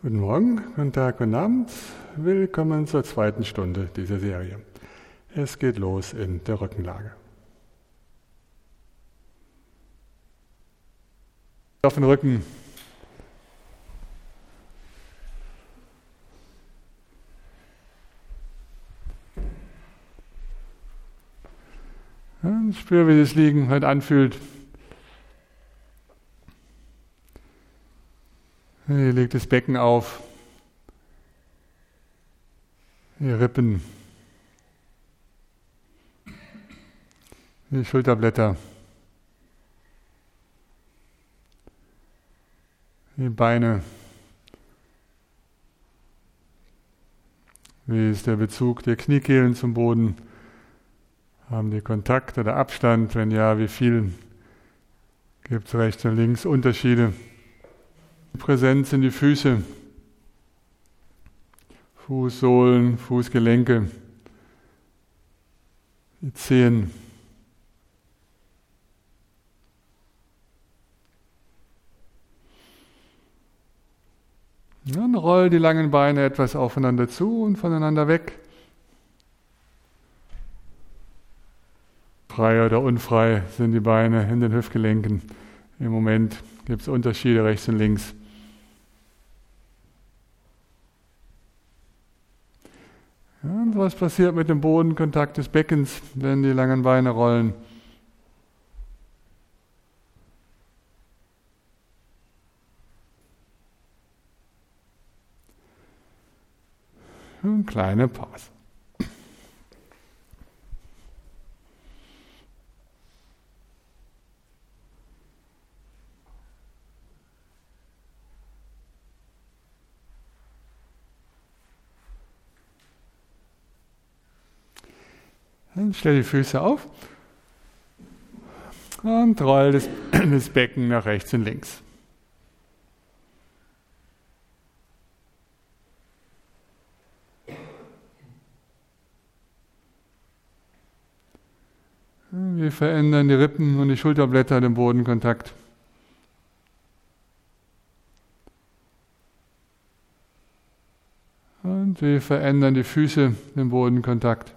Guten Morgen, guten Tag, guten Abend. Willkommen zur zweiten Stunde dieser Serie. Es geht los in der Rückenlage. Auf den Rücken. Und spür, wie das Liegen heute anfühlt. Hier legt das Becken auf. Die Rippen. Die Schulterblätter. Die Beine. Wie ist der Bezug der Kniekehlen zum Boden? Haben die Kontakt oder Abstand? Wenn ja, wie viel? Gibt es rechts und links Unterschiede? Präsenz in die Füße, Fußsohlen, Fußgelenke, die Zehen. Dann roll die langen Beine etwas aufeinander zu und voneinander weg. Frei oder unfrei sind die Beine in den Hüftgelenken. Im Moment gibt es Unterschiede rechts und links. Ja, und was passiert mit dem Bodenkontakt des Beckens, wenn die langen Beine rollen? Eine kleine Pause. Dann stell die Füße auf und roll das Becken nach rechts und links. Wir verändern die Rippen und die Schulterblätter den Bodenkontakt. Und wir verändern die Füße den Bodenkontakt.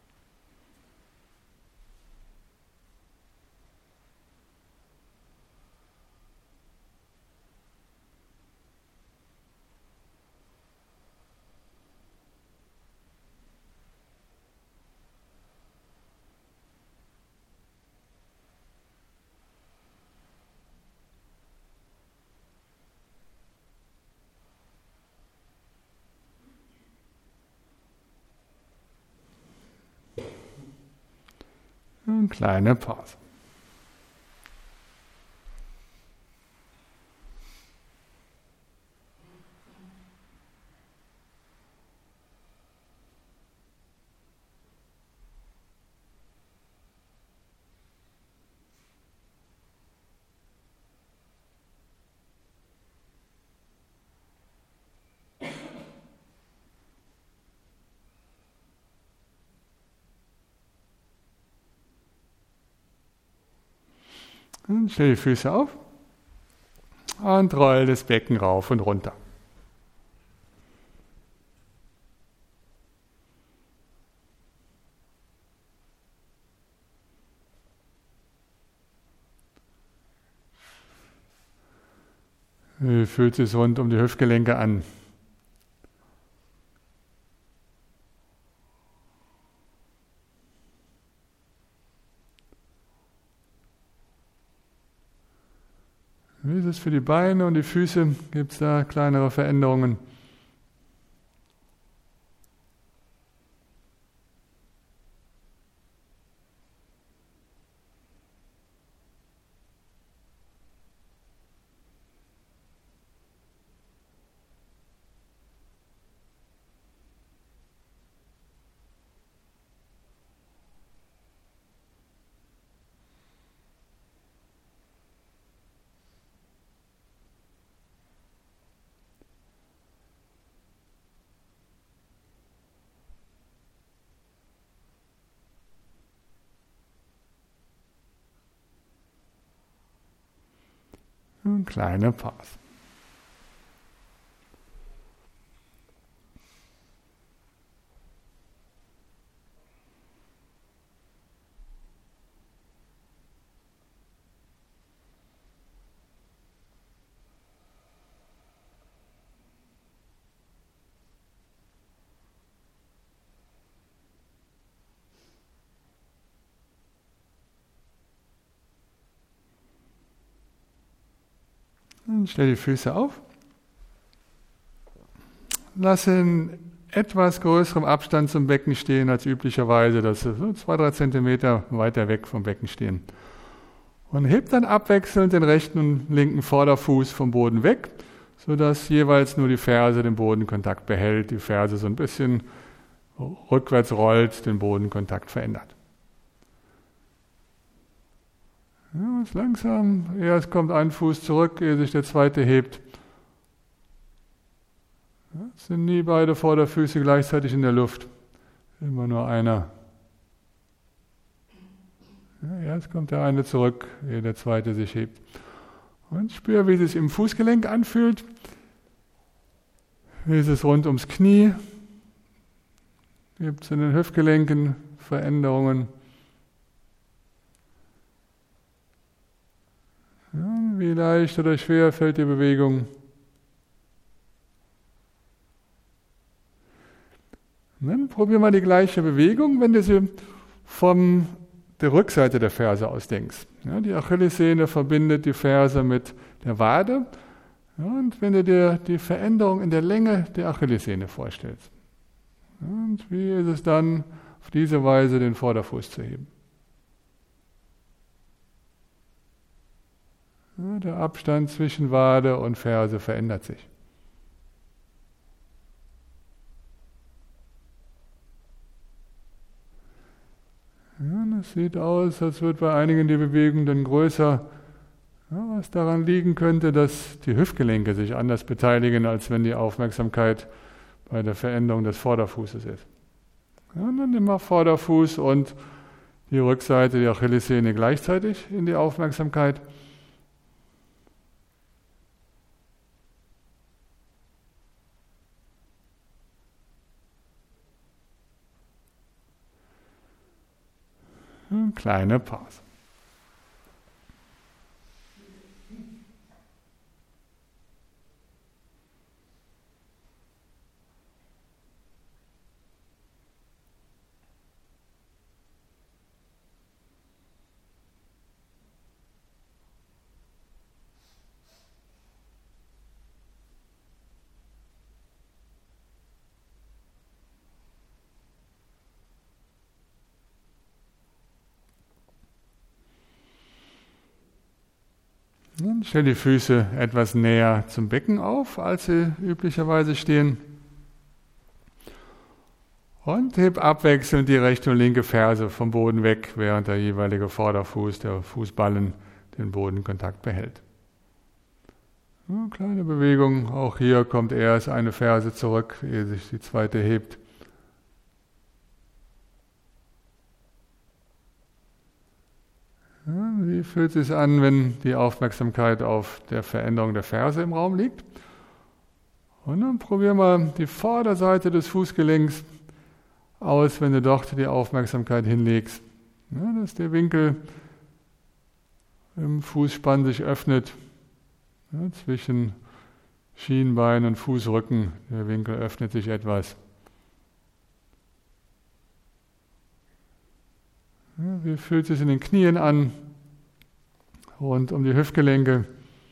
Eine kleine Pause. Und stell die Füße auf und roll das Becken rauf und runter. Wie fühlt es sich rund um die Hüftgelenke an? Wie ist es für die Beine und die Füße? Gibt es da kleinere Veränderungen? Eine kleine Pause. Dann stell die Füße auf. Lass in etwas größerem Abstand zum Becken stehen als üblicherweise, dass sie so 2-3 Zentimeter weiter weg vom Becken stehen. Und heb dann abwechselnd den rechten und linken Vorderfuß vom Boden weg, sodass jeweils nur die Ferse den Bodenkontakt behält, die Ferse so ein bisschen rückwärts rollt, den Bodenkontakt verändert. Ja, ganz langsam. Erst kommt ein Fuß zurück, ehe sich der zweite hebt. Ja, es sind nie beide Vorderfüße gleichzeitig in der Luft. Immer nur einer. Ja, erst kommt der eine zurück, ehe der zweite sich hebt. Und spür, wie es sich im Fußgelenk anfühlt. Wie ist es rund ums Knie? Gibt es in den Hüftgelenken Veränderungen? Ja, wie leicht oder schwer fällt die Bewegung? Und dann probier mal die gleiche Bewegung, wenn du sie von der Rückseite der Ferse aus denkst. Ja, die Achillessehne verbindet die Ferse mit der Wade. Ja, und wenn du dir die Veränderung in der Länge der Achillessehne vorstellst. Ja, und wie ist es dann, auf diese Weise den Vorderfuß zu heben? Ja, der Abstand zwischen Wade und Ferse verändert sich. Ja, das sieht aus, als würde bei einigen die Bewegung dann größer. Ja, was daran liegen könnte, dass die Hüftgelenke sich anders beteiligen, als wenn die Aufmerksamkeit bei der Veränderung des Vorderfußes ist. Ja, und dann immer Vorderfuß und die Rückseite, die Achillessehne gleichzeitig in die Aufmerksamkeit. Eine kleine Pause. Dann stell die Füße etwas näher zum Becken auf, als sie üblicherweise stehen. Und heb abwechselnd die rechte und linke Ferse vom Boden weg, während der jeweilige Vorderfuß, der Fußballen, den Bodenkontakt behält. Eine kleine Bewegung, auch hier kommt erst eine Ferse zurück, ehe sich die zweite hebt. Ja, wie fühlt es sich an, wenn die Aufmerksamkeit auf der Veränderung der Ferse im Raum liegt? Und dann probier mal die Vorderseite des Fußgelenks aus, wenn du dort die Aufmerksamkeit hinlegst. Ja, dass der Winkel im Fußspann sich öffnet, ja, zwischen Schienbein und Fußrücken. Der Winkel öffnet sich etwas. Ja, wie fühlt es sich in den Knien an, rund um die Hüftgelenke?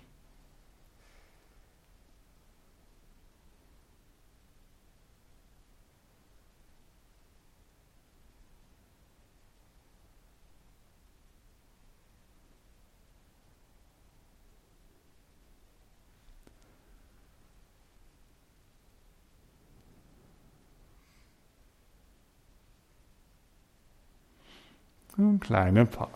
Eine kleine Pause.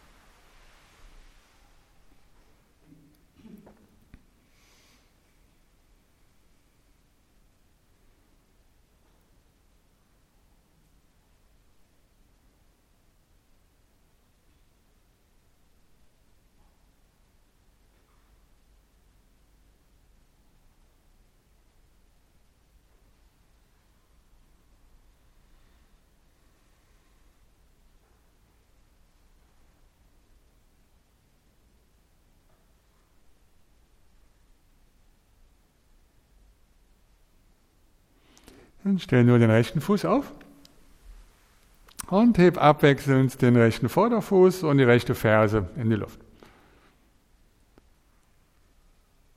Dann stell nur den rechten Fuß auf und heb abwechselnd den rechten Vorderfuß und die rechte Ferse in die Luft.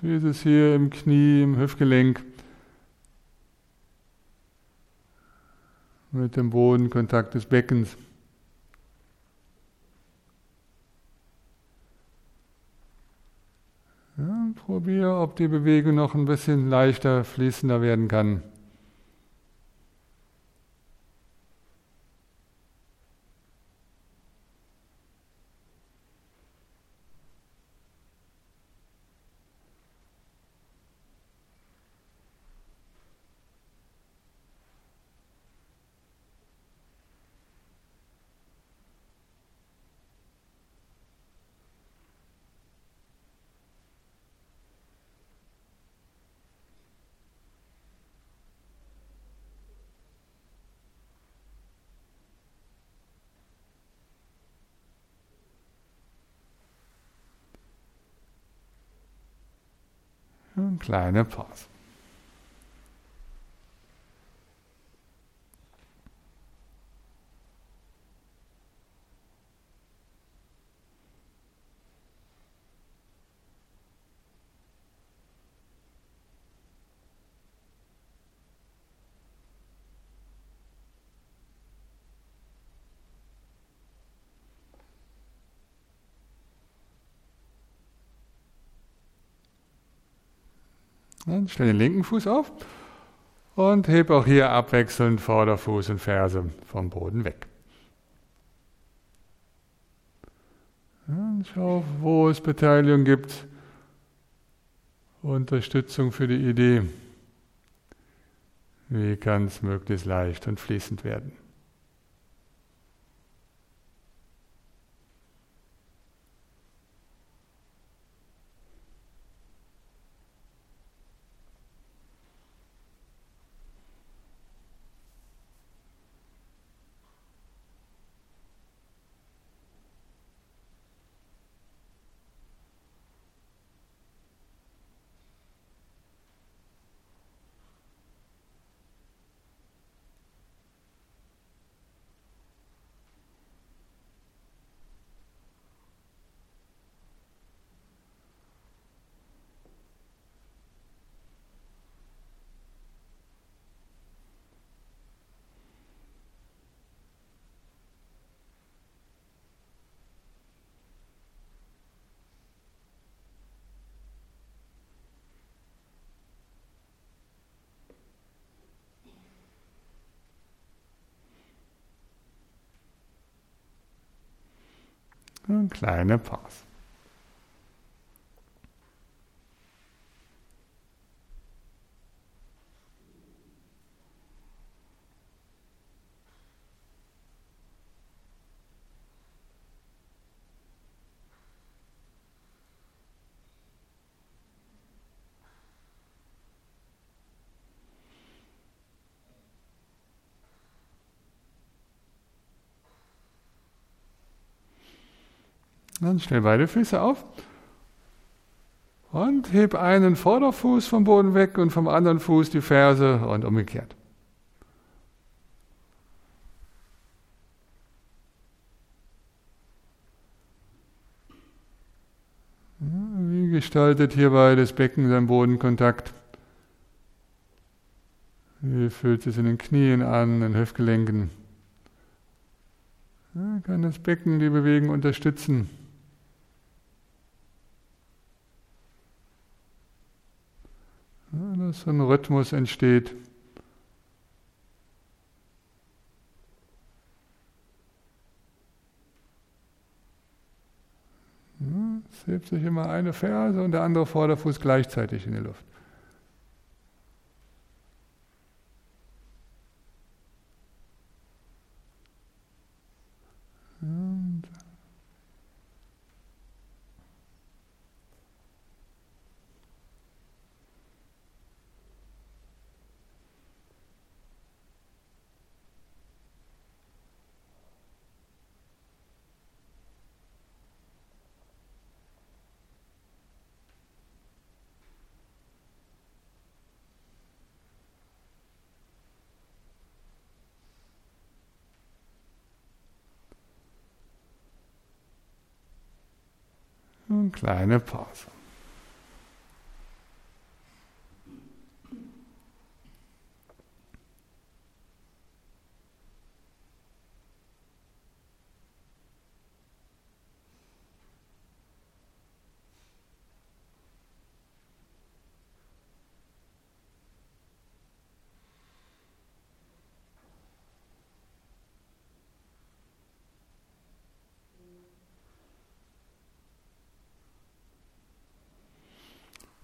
wie ist es hier im Knie, im Hüftgelenk? Mit dem Bodenkontakt des Beckens. Ja, probiere, ob die Bewegung noch ein bisschen leichter, fließender werden kann. Eine kleine Pause. Dann stell den linken Fuß auf und heb auch hier abwechselnd Vorderfuß und Ferse vom Boden weg. Und schau, wo es Beteiligung gibt, Unterstützung für die Idee. Wie kann es möglichst leicht und fließend werden? Eine kleine Pause. Dann stell beide Füße auf und heb einen Vorderfuß vom Boden weg und vom anderen Fuß die Ferse und umgekehrt. Wie gestaltet hierbei das Becken seinen Bodenkontakt? Wie fühlt es in den Knien an, in den Hüftgelenken? Kann das Becken die Bewegung unterstützen? Dass so ein Rhythmus entsteht. Es hebt sich immer eine Ferse und der andere Vorderfuß gleichzeitig in die Luft. Und eine kleine Pause.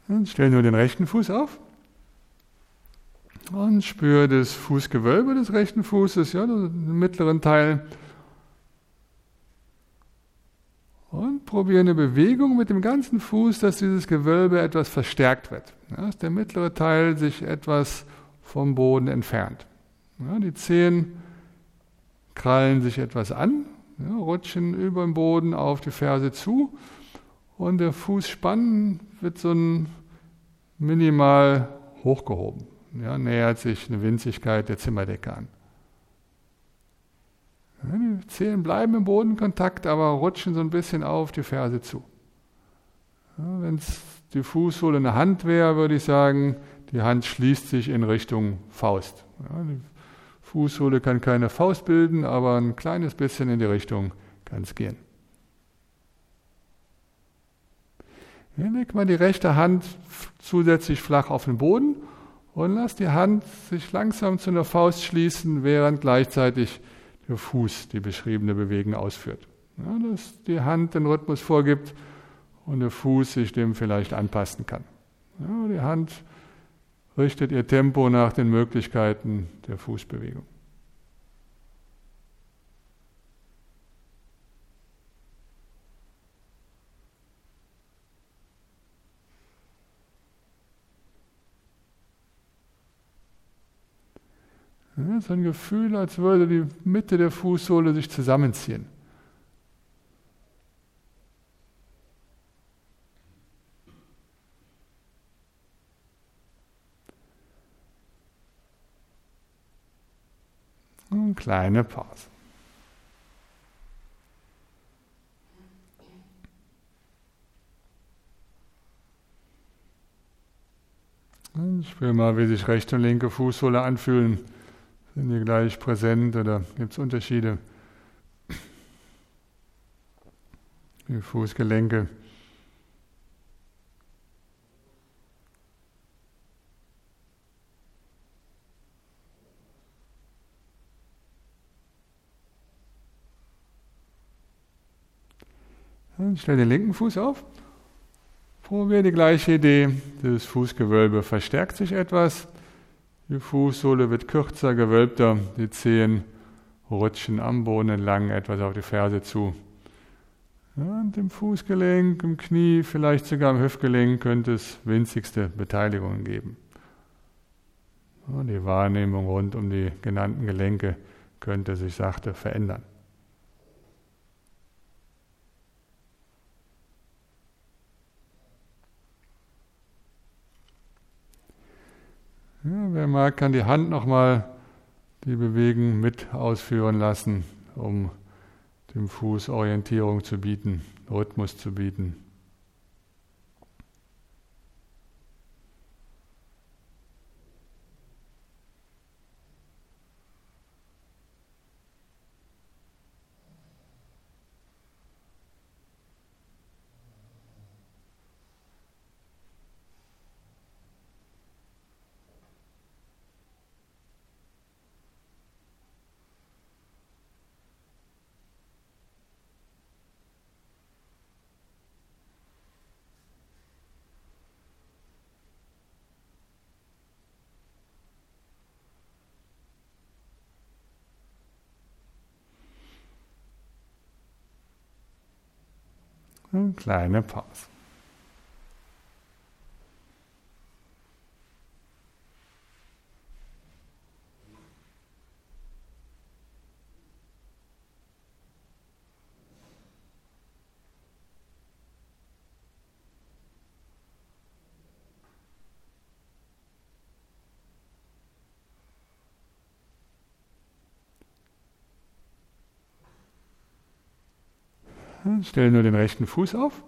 Dann stell nur den rechten Fuß auf und spür das Fußgewölbe des rechten Fußes, ja, den mittleren Teil. Und probiere eine Bewegung mit dem ganzen Fuß, dass dieses Gewölbe etwas verstärkt wird. Ja, dass der mittlere Teil sich etwas vom Boden entfernt. Ja, die Zehen krallen sich etwas an, ja, rutschen über den Boden auf die Ferse zu und der Fußspann wird so minimal hochgehoben. Ja, nähert sich eine Winzigkeit der Zimmerdecke an. Ja, die Zehen bleiben im Bodenkontakt, aber rutschen so ein bisschen auf die Ferse zu. Ja, wenn es die Fußsohle eine Hand wäre, würde ich sagen, die Hand schließt sich in Richtung Faust. Ja, die Fußsohle kann keine Faust bilden, aber ein kleines bisschen in die Richtung kann es gehen. Ja, leg mal die rechte Hand zusätzlich flach auf den Boden und lass die Hand sich langsam zu einer Faust schließen, während gleichzeitig der Fuß die beschriebene Bewegung ausführt. Ja, dass die Hand den Rhythmus vorgibt und der Fuß sich dem vielleicht anpassen kann. Ja, die Hand richtet ihr Tempo nach den Möglichkeiten der Fußbewegung. Ja, so ein Gefühl, als würde die Mitte der Fußsohle sich zusammenziehen. Eine kleine Pause. Ich spüre mal, wie sich rechte und linke Fußsohle anfühlen. Sind die gleich präsent oder gibt es Unterschiede? Die Fußgelenke. Dann stell den linken Fuß auf. Probier die gleiche Idee. Das Fußgewölbe verstärkt sich etwas. Die Fußsohle wird kürzer, gewölbter. Die Zehen rutschen am Boden entlang etwas auf die Ferse zu. Ja, und im Fußgelenk, im Knie, vielleicht sogar im Hüftgelenk könnte es winzigste Beteiligungen geben. Ja, die Wahrnehmung rund um die genannten Gelenke könnte sich sachte verändern. Ja, wer mag, kann die Hand nochmal die Bewegung mit ausführen lassen, um dem Fuß Orientierung zu bieten, Rhythmus zu bieten. Eine kleine Pause. Stell nur den rechten Fuß auf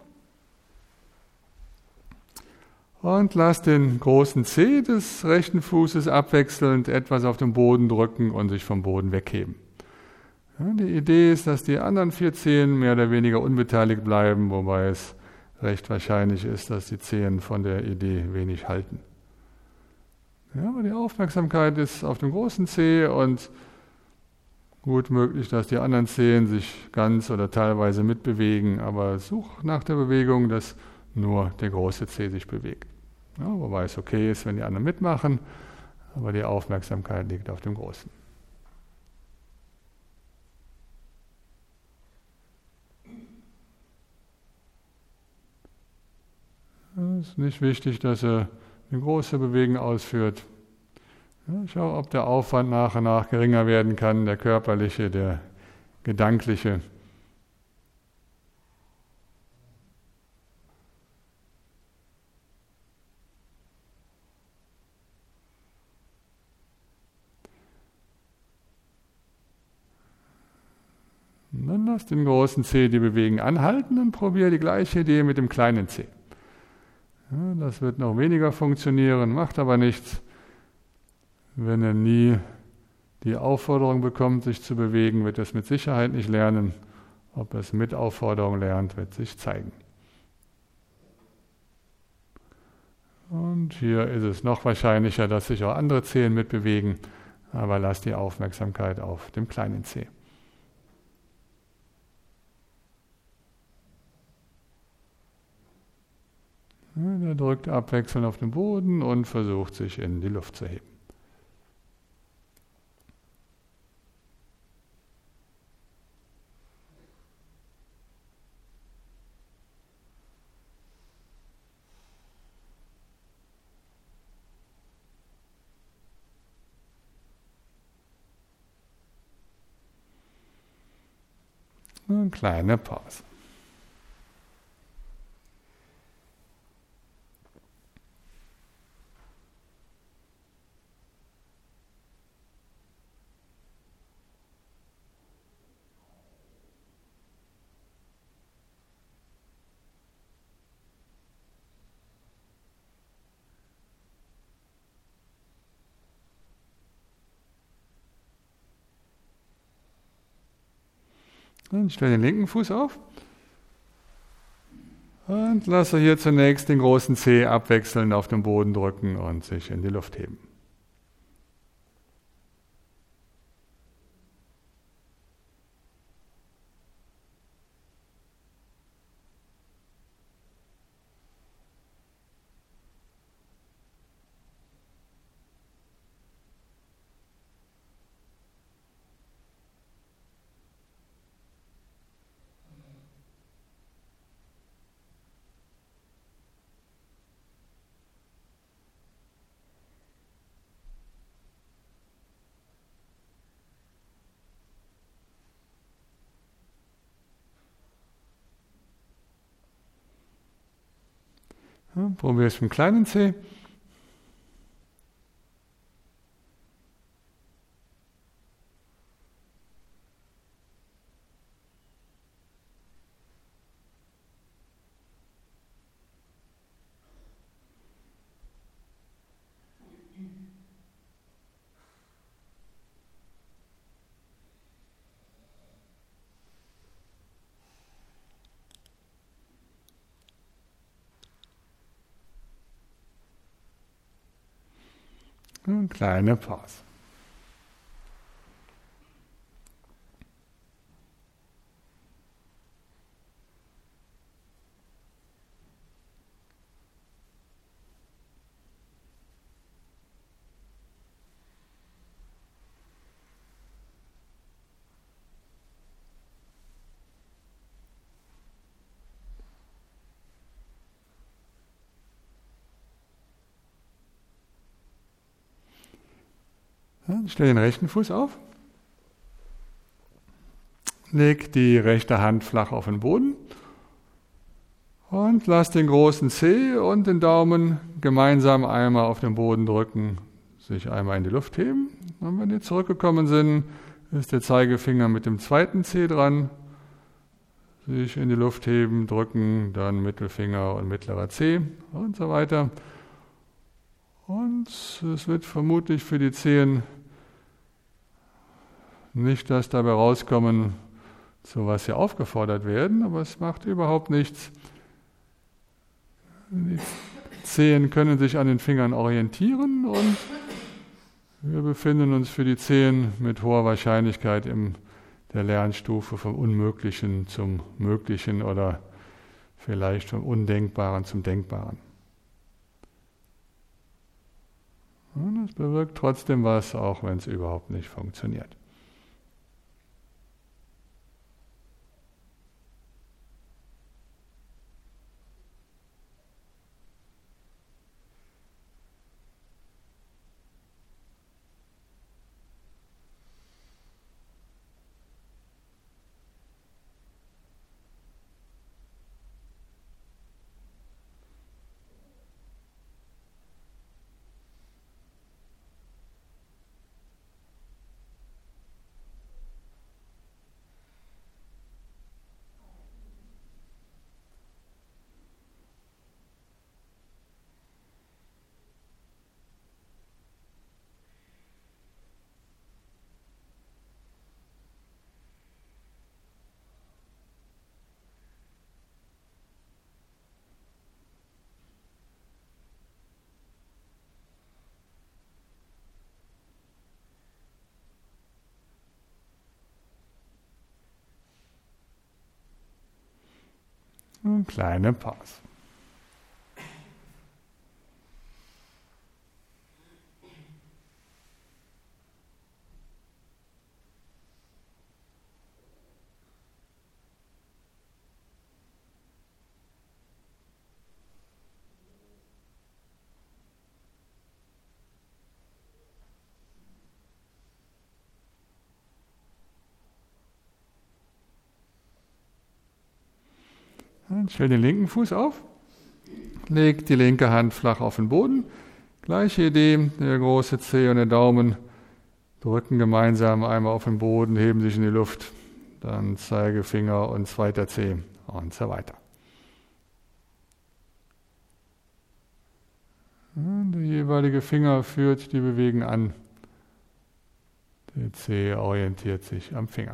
und lass den großen Zeh des rechten Fußes abwechselnd etwas auf den Boden drücken und sich vom Boden wegheben. Ja, die Idee ist, dass die anderen 4 Zehen mehr oder weniger unbeteiligt bleiben, wobei es recht wahrscheinlich ist, dass die Zehen von der Idee wenig halten. Ja, aber die Aufmerksamkeit ist auf dem großen Zeh und gut möglich, dass die anderen Zehen sich ganz oder teilweise mitbewegen, aber such nach der Bewegung, dass nur der große Zeh sich bewegt. Ja, wobei es okay ist, wenn die anderen mitmachen, aber die Aufmerksamkeit liegt auf dem Großen. Es ist nicht wichtig, dass er eine große Bewegung ausführt. Ja, schau, ob der Aufwand nach und nach geringer werden kann, der körperliche, der gedankliche. Und dann lass den großen Zeh die Bewegung anhalten und probiere die gleiche Idee mit dem kleinen Zeh. Ja, das wird noch weniger funktionieren, macht aber nichts. Wenn er nie die Aufforderung bekommt, sich zu bewegen, wird er es mit Sicherheit nicht lernen. Ob er es mit Aufforderung lernt, wird sich zeigen. Und hier ist es noch wahrscheinlicher, dass sich auch andere Zehen mitbewegen, aber lass die Aufmerksamkeit auf dem kleinen Zeh. Der drückt abwechselnd auf den Boden und versucht, sich in die Luft zu heben. Eine kleine Pause. Und stell den linken Fuß auf und lasse hier zunächst den großen Zeh abwechselnd auf den Boden drücken und sich in die Luft heben. Ja, probier es mit dem kleinen Zeh. Eine kleine Pause. Ja, stell den rechten Fuß auf. Leg die rechte Hand flach auf den Boden und lass den großen Zeh und den Daumen gemeinsam einmal auf den Boden drücken, sich einmal in die Luft heben. Und wenn die zurückgekommen sind, ist der Zeigefinger mit dem zweiten Zeh dran. Sich in die Luft heben, drücken, dann Mittelfinger und mittlerer Zeh und so weiter. Und es wird vermutlich für die Zehen nicht das dabei rauskommen, zu was sie aufgefordert werden, aber es macht überhaupt nichts. Die Zehen können sich an den Fingern orientieren und wir befinden uns für die Zehen mit hoher Wahrscheinlichkeit in der Lernstufe vom Unmöglichen zum Möglichen oder vielleicht vom Undenkbaren zum Denkbaren. Und es bewirkt trotzdem was, auch wenn es überhaupt nicht funktioniert. Eine kleine Pause. Dann stell den linken Fuß auf, leg die linke Hand flach auf den Boden. Gleiche Idee, der große Zeh und der Daumen drücken gemeinsam einmal auf den Boden, heben sich in die Luft, dann Zeigefinger und zweiter Zeh und so weiter. Der jeweilige Finger führt die Bewegung an. Der Zeh orientiert sich am Finger.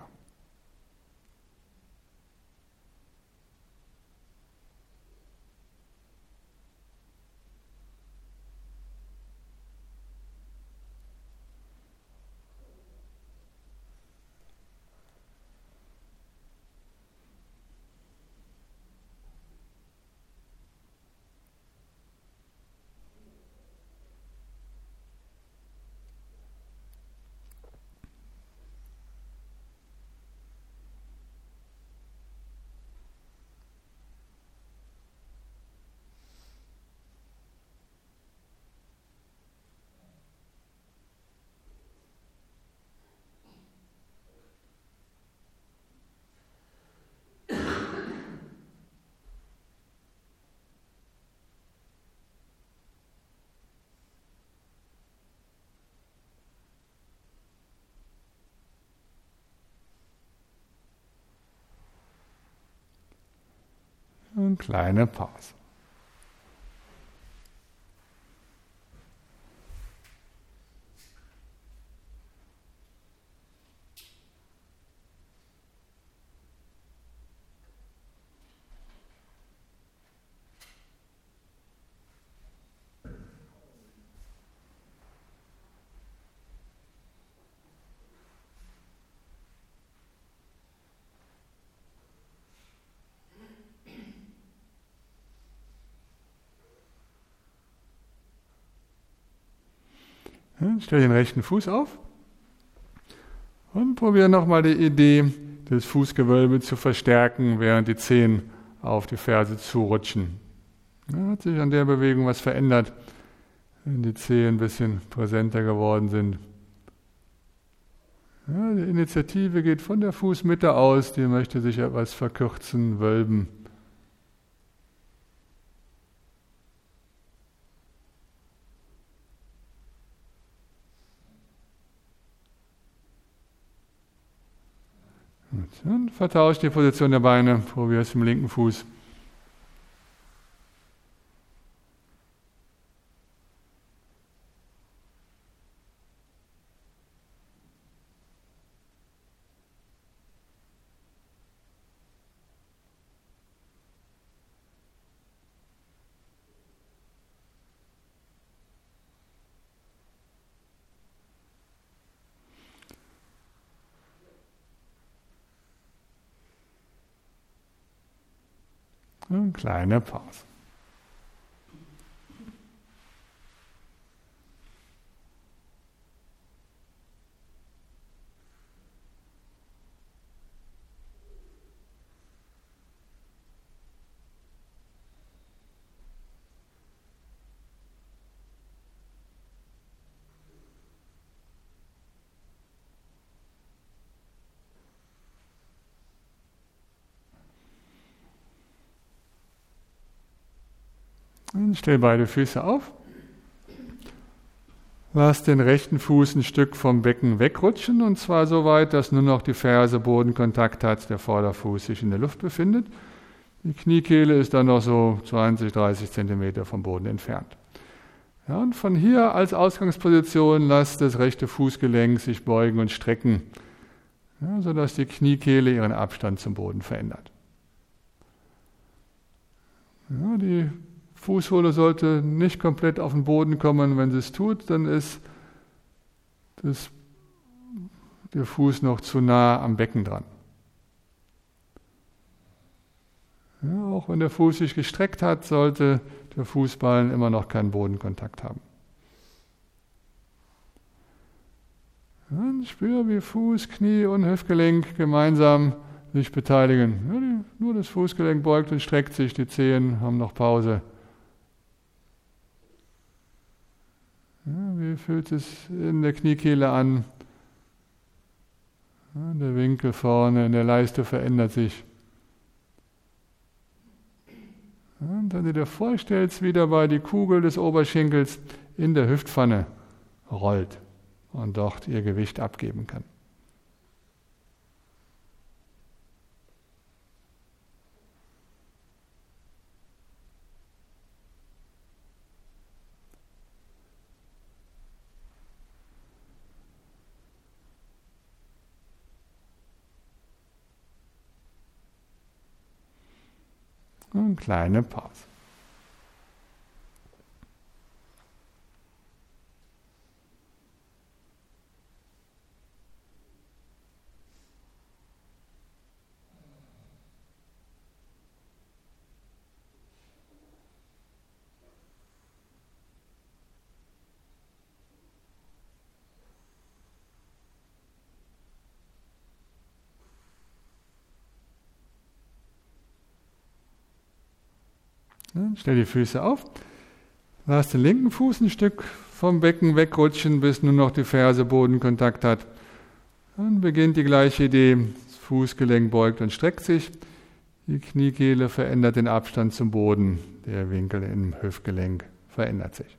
Eine kleine Pause. Stell den rechten Fuß auf und probiere nochmal die Idee, das Fußgewölbe zu verstärken, während die Zehen auf die Ferse zurutschen. Ja, hat sich an der Bewegung was verändert, wenn die Zehen ein bisschen präsenter geworden sind. Ja, die Initiative geht von der Fußmitte aus, die möchte sich etwas verkürzen, wölben. Und vertauscht die Position der Beine, probier es im linken Fuß. Eine kleine Pause. Und stell beide Füße auf. Lass den rechten Fuß ein Stück vom Becken wegrutschen, und zwar so weit, dass nur noch die Ferse Bodenkontakt hat, der Vorderfuß sich in der Luft befindet. Die Kniekehle ist dann noch so 20, 30 Zentimeter vom Boden entfernt. Ja, und von hier als Ausgangsposition lass das rechte Fußgelenk sich beugen und strecken, ja, sodass die Kniekehle ihren Abstand zum Boden verändert. Ja, die Fußsohle sollte nicht komplett auf den Boden kommen. Wenn sie es tut, dann ist der Fuß noch zu nah am Becken dran. Ja, auch wenn der Fuß sich gestreckt hat, sollte der Fußballen immer noch keinen Bodenkontakt haben. Dann spür, wie Fuß, Knie und Hüftgelenk gemeinsam sich beteiligen. Ja, nur das Fußgelenk beugt und streckt sich, die Zehen haben noch Pause. Ja, wie fühlt es in der Kniekehle an? Ja, der Winkel vorne in der Leiste verändert sich. Ja, und wenn du dir vorstellst, wie dabei die Kugel des Oberschenkels in der Hüftpfanne rollt und dort ihr Gewicht abgeben kann. Eine kleine Pause. Stell die Füße auf, lass den linken Fuß ein Stück vom Becken wegrutschen, bis nur noch die Ferse Bodenkontakt hat. Dann beginnt die gleiche Idee. Das Fußgelenk beugt und streckt sich. Die Kniekehle verändert den Abstand zum Boden. Der Winkel im Hüftgelenk verändert sich.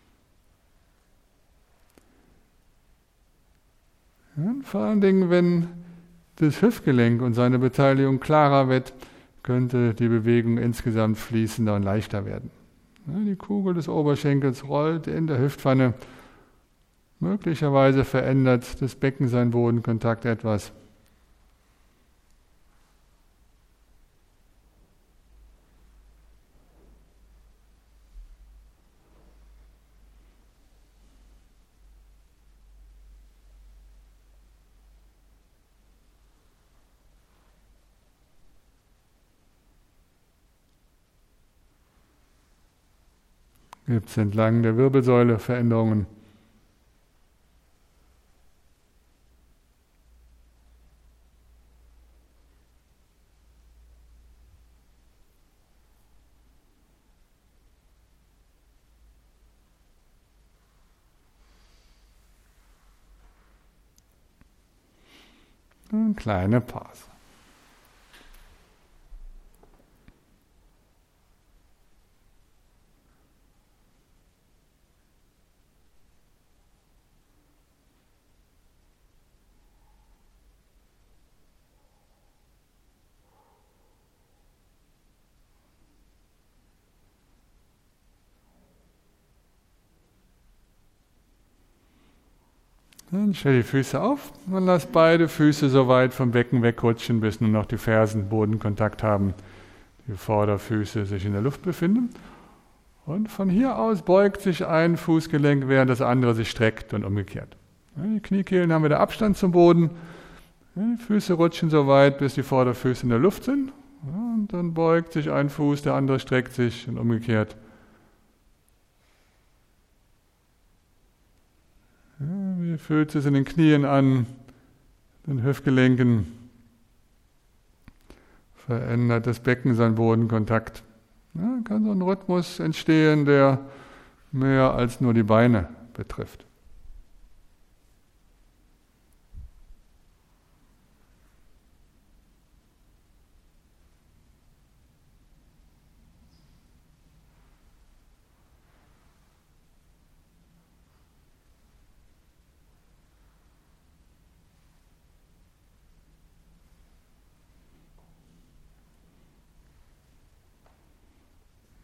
Und vor allen Dingen, wenn das Hüftgelenk und seine Beteiligung klarer wird, könnte die Bewegung insgesamt fließender und leichter werden. Die Kugel des Oberschenkels rollt in der Hüftpfanne. Möglicherweise verändert das Becken seinen Bodenkontakt etwas. Gibt es entlang der Wirbelsäule Veränderungen? Eine kleine Pause. Dann stell die Füße auf und lass beide Füße so weit vom Becken wegrutschen, bis nur noch die Fersen Bodenkontakt haben, die Vorderfüße sich in der Luft befinden. Und von hier aus beugt sich ein Fußgelenk, während das andere sich streckt und umgekehrt. Die Kniekehlen haben wieder Abstand zum Boden. Die Füße rutschen so weit, bis die Vorderfüße in der Luft sind. Und dann beugt sich ein Fuß, der andere streckt sich und umgekehrt. Wie fühlt es in den Knien an, den Hüftgelenken? Verändert das Becken seinen Bodenkontakt? Ja, kann so ein Rhythmus entstehen, der mehr als nur die Beine betrifft.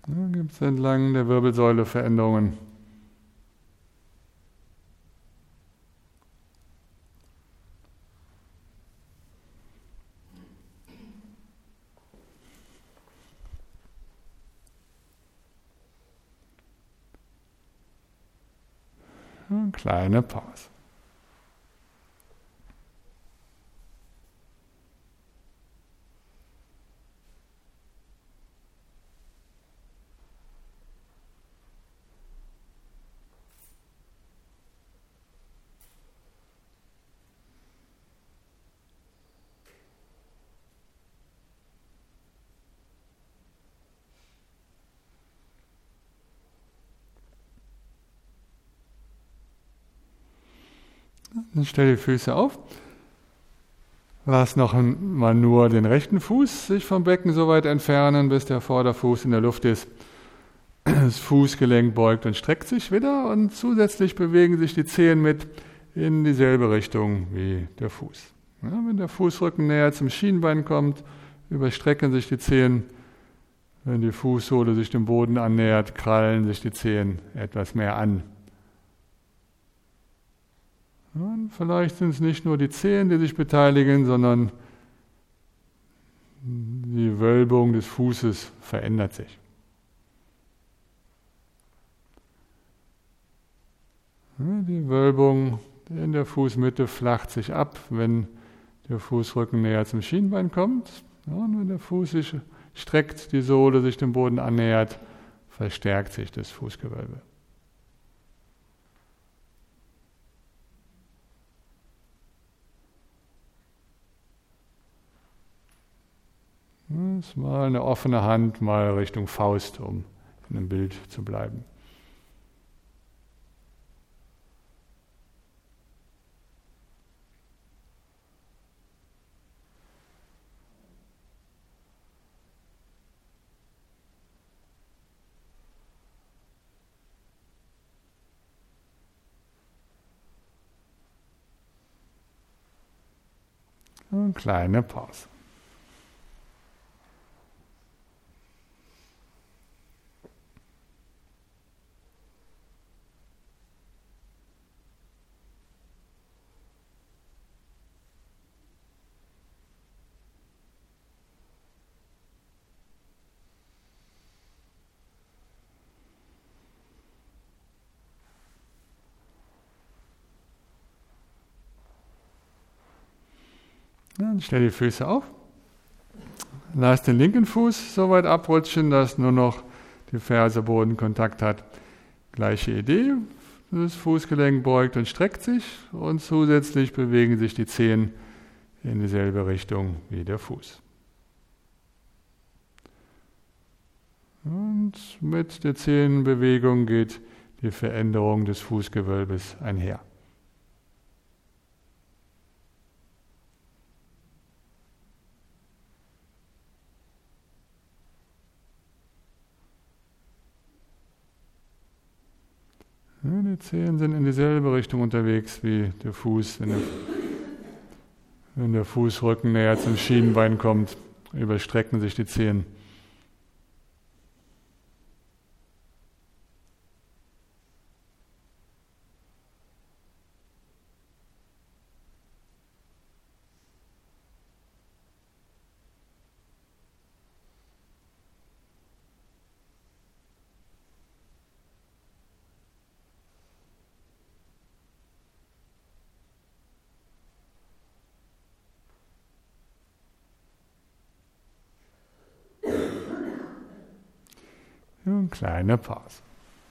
Da gibt es entlang der Wirbelsäule Veränderungen. Eine kleine Pause. Dann stell die Füße auf. Lass noch mal nur den rechten Fuß sich vom Becken so weit entfernen, bis der Vorderfuß in der Luft ist. Das Fußgelenk beugt und streckt sich wieder und zusätzlich bewegen sich die Zehen mit in dieselbe Richtung wie der Fuß. Ja, wenn der Fußrücken näher zum Schienbein kommt, überstrecken sich die Zehen. Wenn die Fußsohle sich dem Boden annähert, krallen sich die Zehen etwas mehr an. Und vielleicht sind es nicht nur die Zehen, die sich beteiligen, sondern die Wölbung des Fußes verändert sich. Die Wölbung in der Fußmitte flacht sich ab, wenn der Fußrücken näher zum Schienbein kommt. Und wenn der Fuß sich streckt, die Sohle sich dem Boden annähert, verstärkt sich das Fußgewölbe. Das ist mal eine offene Hand, mal Richtung Faust, um in dem Bild zu bleiben. Eine kleine Pause. Dann stell die Füße auf. Lass den linken Fuß so weit abrutschen, dass nur noch die Ferse Bodenkontakt hat. Gleiche Idee. Das Fußgelenk beugt und streckt sich und zusätzlich bewegen sich die Zehen in dieselbe Richtung wie der Fuß. Und mit der Zehenbewegung geht die Veränderung des Fußgewölbes einher. Die Zehen sind in dieselbe Richtung unterwegs wie der Fuß. Wenn der Fußrücken näher zum Schienbein kommt, überstrecken sich die Zehen. Eine kleine Pause.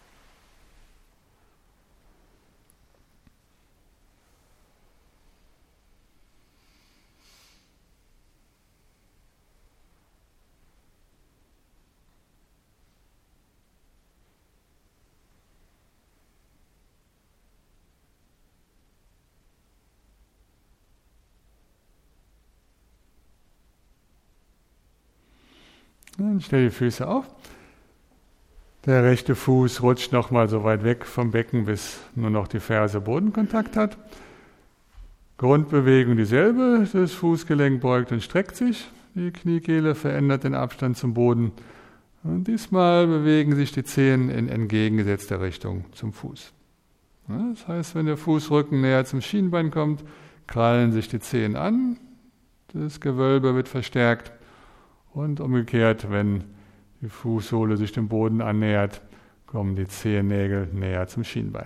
Dann stell die Füße auf. Der rechte Fuß rutscht nochmal so weit weg vom Becken, bis nur noch die Ferse Bodenkontakt hat. Grundbewegung dieselbe, das Fußgelenk beugt und streckt sich, die Kniekehle verändert den Abstand zum Boden Und diesmal bewegen sich die Zehen in entgegengesetzter Richtung zum Fuß. Das heißt, wenn der Fußrücken näher zum Schienbein kommt, krallen sich die Zehen an, das Gewölbe wird verstärkt und umgekehrt, wenn die Fußsohle sich dem Boden annähert, kommen die Zehennägel näher zum Schienbein.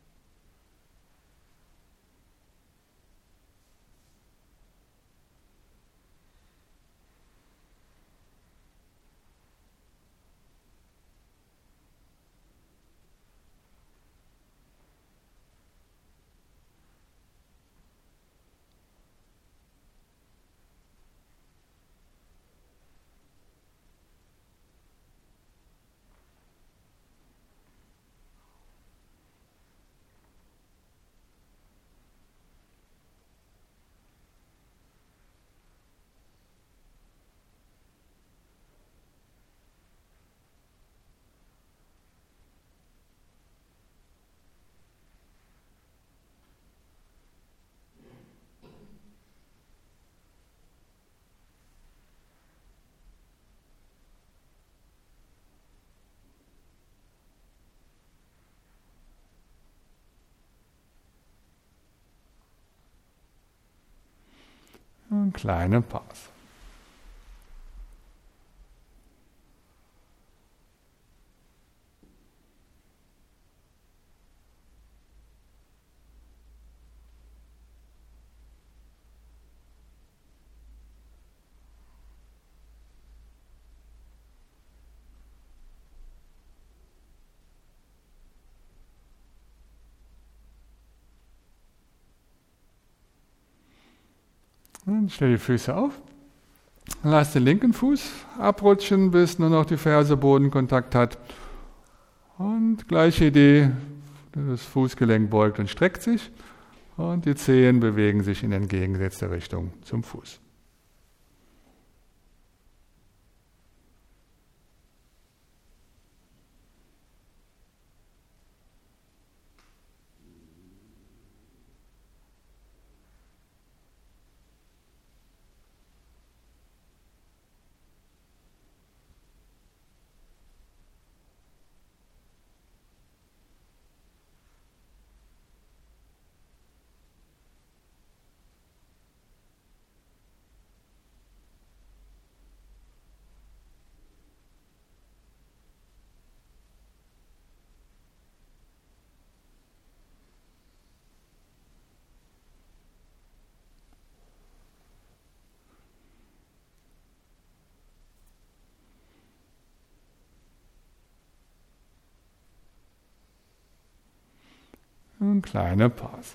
Eine kleine Pause. Und stell die Füße auf. Lass den linken Fuß abrutschen, bis nur noch die Ferse Bodenkontakt hat. Und gleiche Idee, das Fußgelenk beugt und streckt sich und die Zehen bewegen sich in entgegengesetzter Richtung zum Fuß. Eine kleine Pause.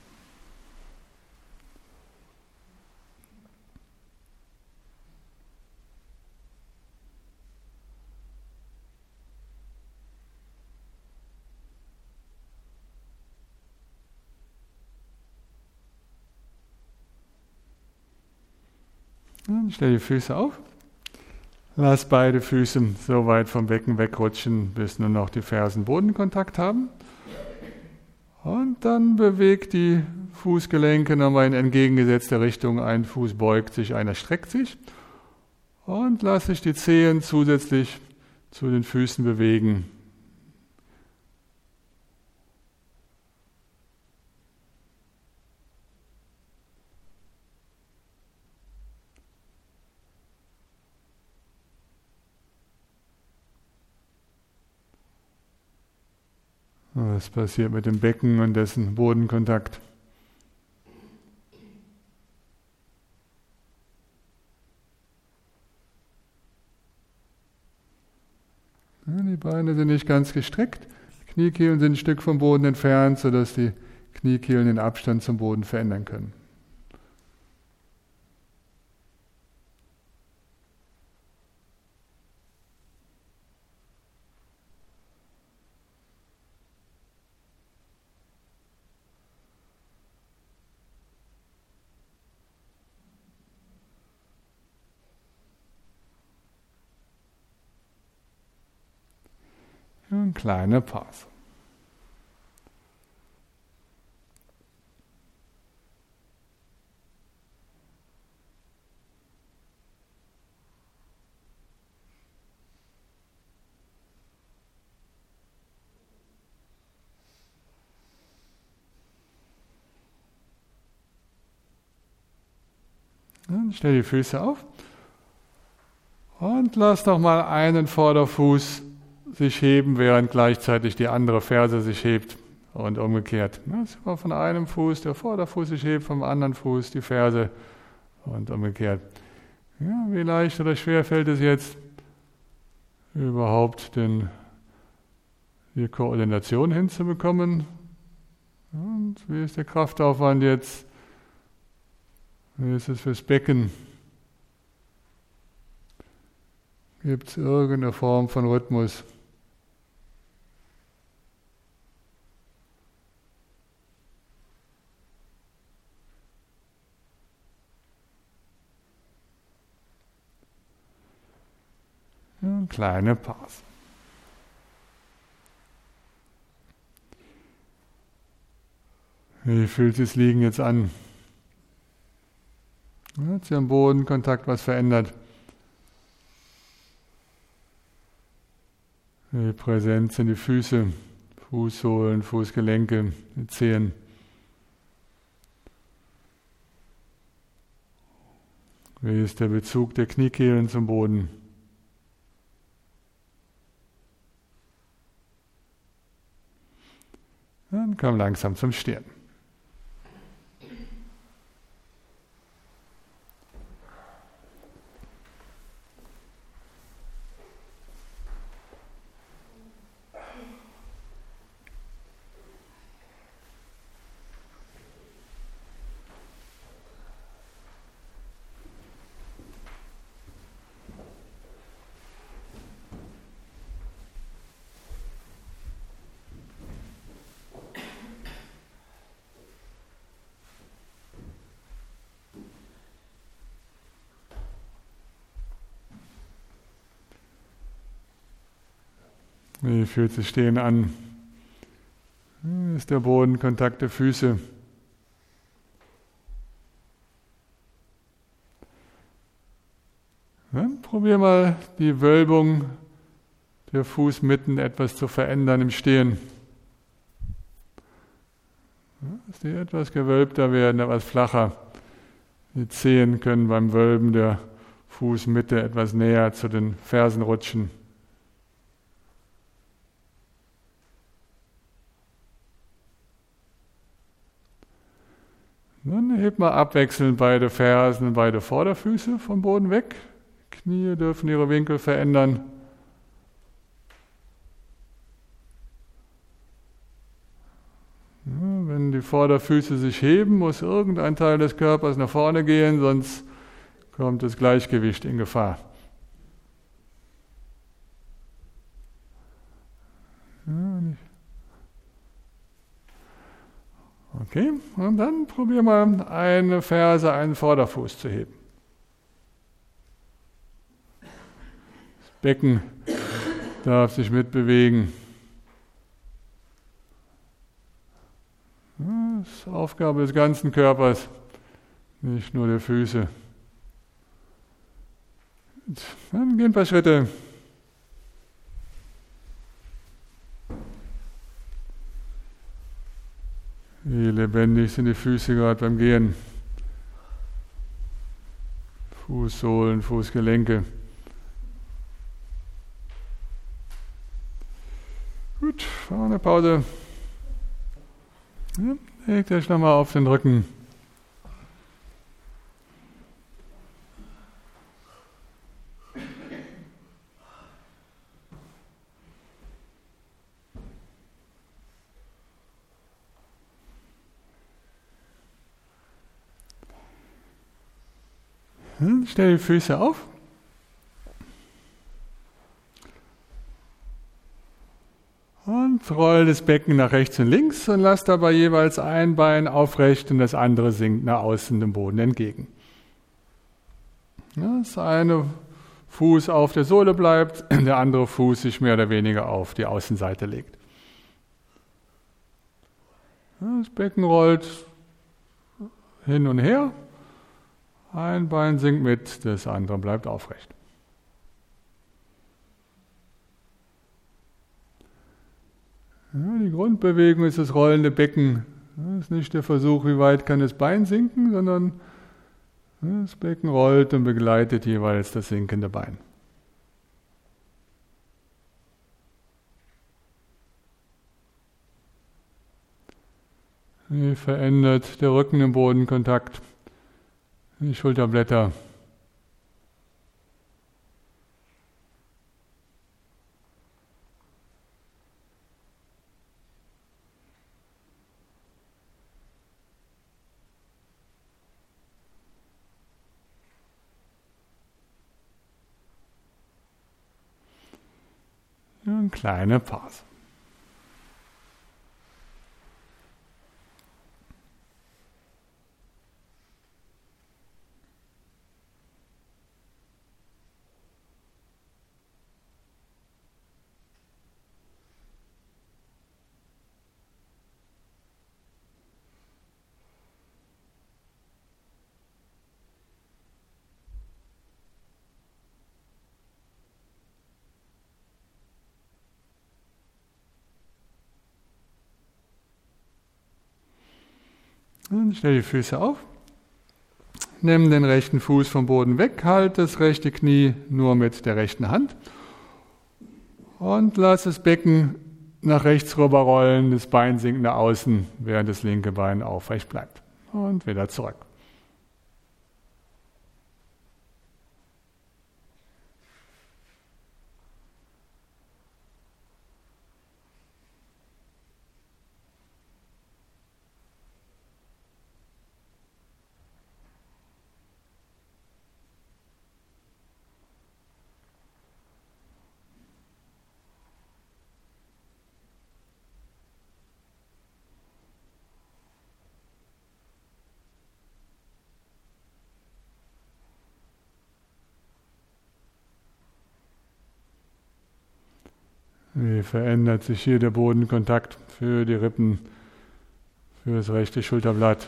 Und stell die Füße auf. Lass beide Füße so weit vom Becken wegrutschen, bis nur noch die Fersen Bodenkontakt haben. Und dann bewegt die Fußgelenke nochmal in entgegengesetzter Richtung. Ein Fuß beugt sich, einer streckt sich. Und lass sich die Zehen zusätzlich zu den Füßen bewegen. Was passiert mit dem Becken und dessen Bodenkontakt? Ja, die Beine sind nicht ganz gestreckt, die Kniekehlen sind ein Stück vom Boden entfernt, sodass die Kniekehlen den Abstand zum Boden verändern können. Eine kleine Pause. Stell die Füße auf und lass nochmal einen Vorderfuß sich heben, während gleichzeitig die andere Ferse sich hebt und umgekehrt. Das war von einem Fuß der Vorderfuß sich hebt, vom anderen Fuß die Ferse und umgekehrt. Ja, wie leicht oder schwer fällt es jetzt, überhaupt die Koordination hinzubekommen? Und wie ist der Kraftaufwand jetzt? Wie ist es fürs Becken? Gibt es irgendeine Form von Rhythmus? Eine kleine Pause. Wie fühlt sich das Liegen jetzt an? Hat sich am Bodenkontakt was verändert? Wie präsent sind die Füße, Fußsohlen, Fußgelenke, die Zehen? Wie ist der Bezug der Kniekehlen zum Boden? Dann komm langsam zum Stehen. Wie fühlt sich Stehen an? Wie ist der Bodenkontakt der Füße? Dann probier mal die Wölbung der Fußmitten etwas zu verändern im Stehen. Dass die etwas gewölbter werden, etwas flacher. Die Zehen können beim Wölben der Fußmitte etwas näher zu den Fersen rutschen. Dann hebt mal abwechselnd beide Fersen, beide Vorderfüße vom Boden weg. Die Knie dürfen ihre Winkel verändern. Ja, wenn die Vorderfüße sich heben, muss irgendein Teil des Körpers nach vorne gehen, sonst kommt das Gleichgewicht in Gefahr. Okay, und dann probier mal eine Ferse, einen Vorderfuß zu heben. Das Becken darf sich mitbewegen. Das ist Aufgabe des ganzen Körpers, nicht nur der Füße. Dann gehen ein paar Schritte. Wie lebendig sind die Füße gerade beim Gehen. Fußsohlen, Fußgelenke. Gut, machen wir eine Pause. Ja, legt euch nochmal auf den Rücken. Stell die Füße auf. Und roll das Becken nach rechts und links und lass dabei jeweils ein Bein aufrecht und das andere sinkt nach außen dem Boden entgegen. Ja, das eine Fuß auf der Sohle bleibt, der andere Fuß sich mehr oder weniger auf die Außenseite legt. Ja, das Becken rollt hin und her. Ein Bein sinkt mit, das andere bleibt aufrecht. Ja, die Grundbewegung ist das rollende Becken. Das ist nicht der Versuch, wie weit kann das Bein sinken, sondern Das Becken rollt und begleitet jeweils das sinkende Bein. Wie verändert der Rücken im Bodenkontakt, die Schulterblätter. Eine kleine Pause. Dann stell die Füße auf. Nimm den rechten Fuß vom Boden weg, halt das rechte Knie nur mit der rechten Hand und lass das Becken nach rechts rüber rollen, das Bein sinkt nach außen, während das linke Bein aufrecht bleibt. Und wieder zurück. Wie verändert sich hier der Bodenkontakt für die Rippen, für das rechte Schulterblatt?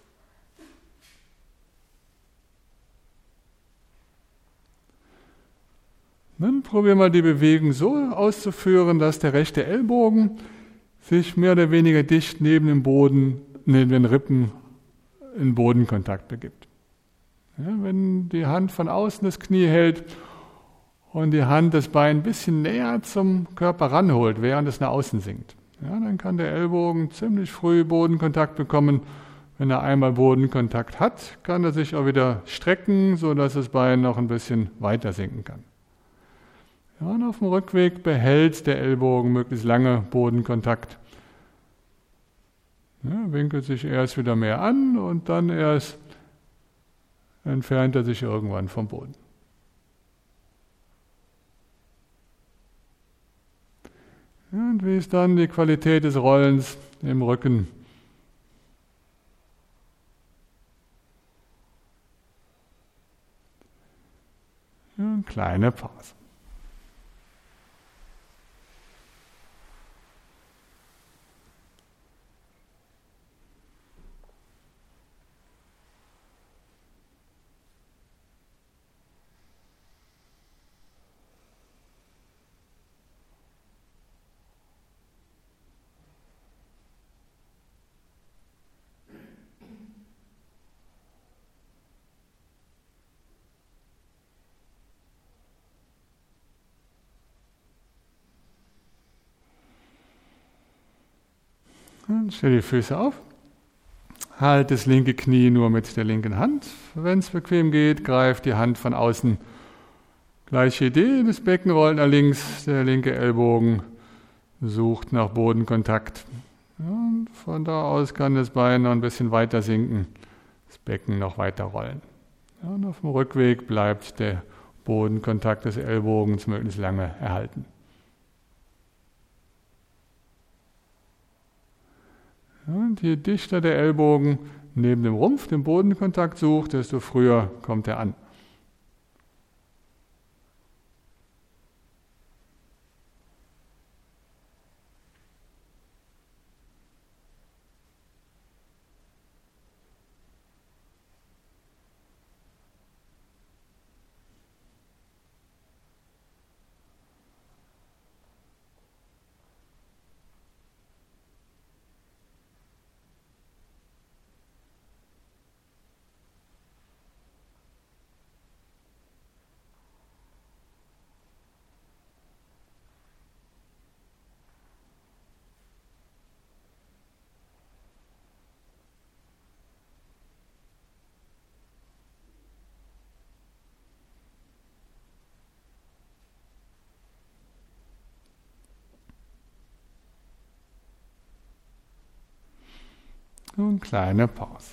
Dann probieren wir die Bewegung so auszuführen, dass der rechte Ellbogen sich mehr oder weniger dicht neben dem Boden, neben den Rippen in Bodenkontakt begibt. Ja, wenn die Hand von außen das Knie hält und die Hand das Bein ein bisschen näher zum Körper ranholt, während es nach außen sinkt, ja, dann kann der Ellbogen ziemlich früh Bodenkontakt bekommen. Wenn er einmal Bodenkontakt hat, kann er sich auch wieder strecken, sodass das Bein noch ein bisschen weiter sinken kann. Ja, und auf dem Rückweg behält der Ellbogen möglichst lange Bodenkontakt. Ja, winkelt sich erst wieder mehr an und dann erst entfernt er sich irgendwann vom Boden. Ja, und wie ist dann die Qualität des Rollens im Rücken? Ja, eine kleine Pause. Dann stell die Füße auf. Halt das linke Knie nur mit der linken Hand. Wenn es bequem geht, greif die Hand von außen. Gleiche Idee, das Becken rollt nach links, der linke Ellbogen sucht nach Bodenkontakt. Ja, und von da aus kann das Bein noch ein bisschen weiter sinken, das Becken noch weiter rollen. Ja, und auf dem Rückweg bleibt der Bodenkontakt des Ellbogens möglichst lange erhalten. Ja, und je dichter der Ellbogen neben dem Rumpf den Bodenkontakt sucht, desto früher kommt er an. Nun kleine Pause.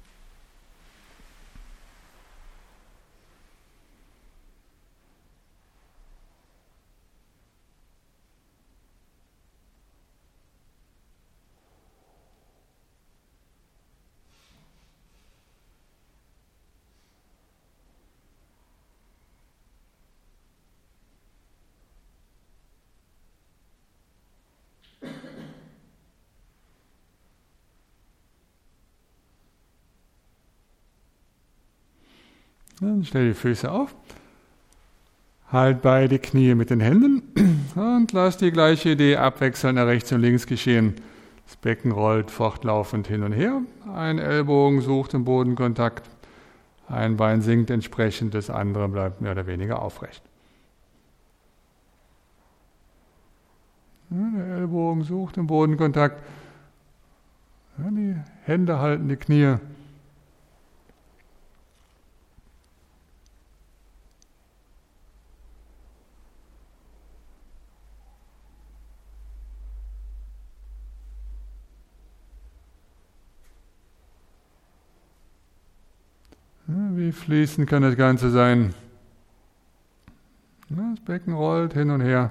Dann stell die Füße auf, halt beide Knie mit den Händen und lass die gleiche Idee abwechselnd nach rechts und links geschehen. Das Becken rollt fortlaufend hin und her, ein Ellbogen sucht den Bodenkontakt, ein Bein sinkt entsprechend, das andere bleibt mehr oder weniger aufrecht. Der Ellbogen sucht den Bodenkontakt, die Hände halten die Knie. Wie fließend kann das Ganze sein? Das Becken rollt hin und her.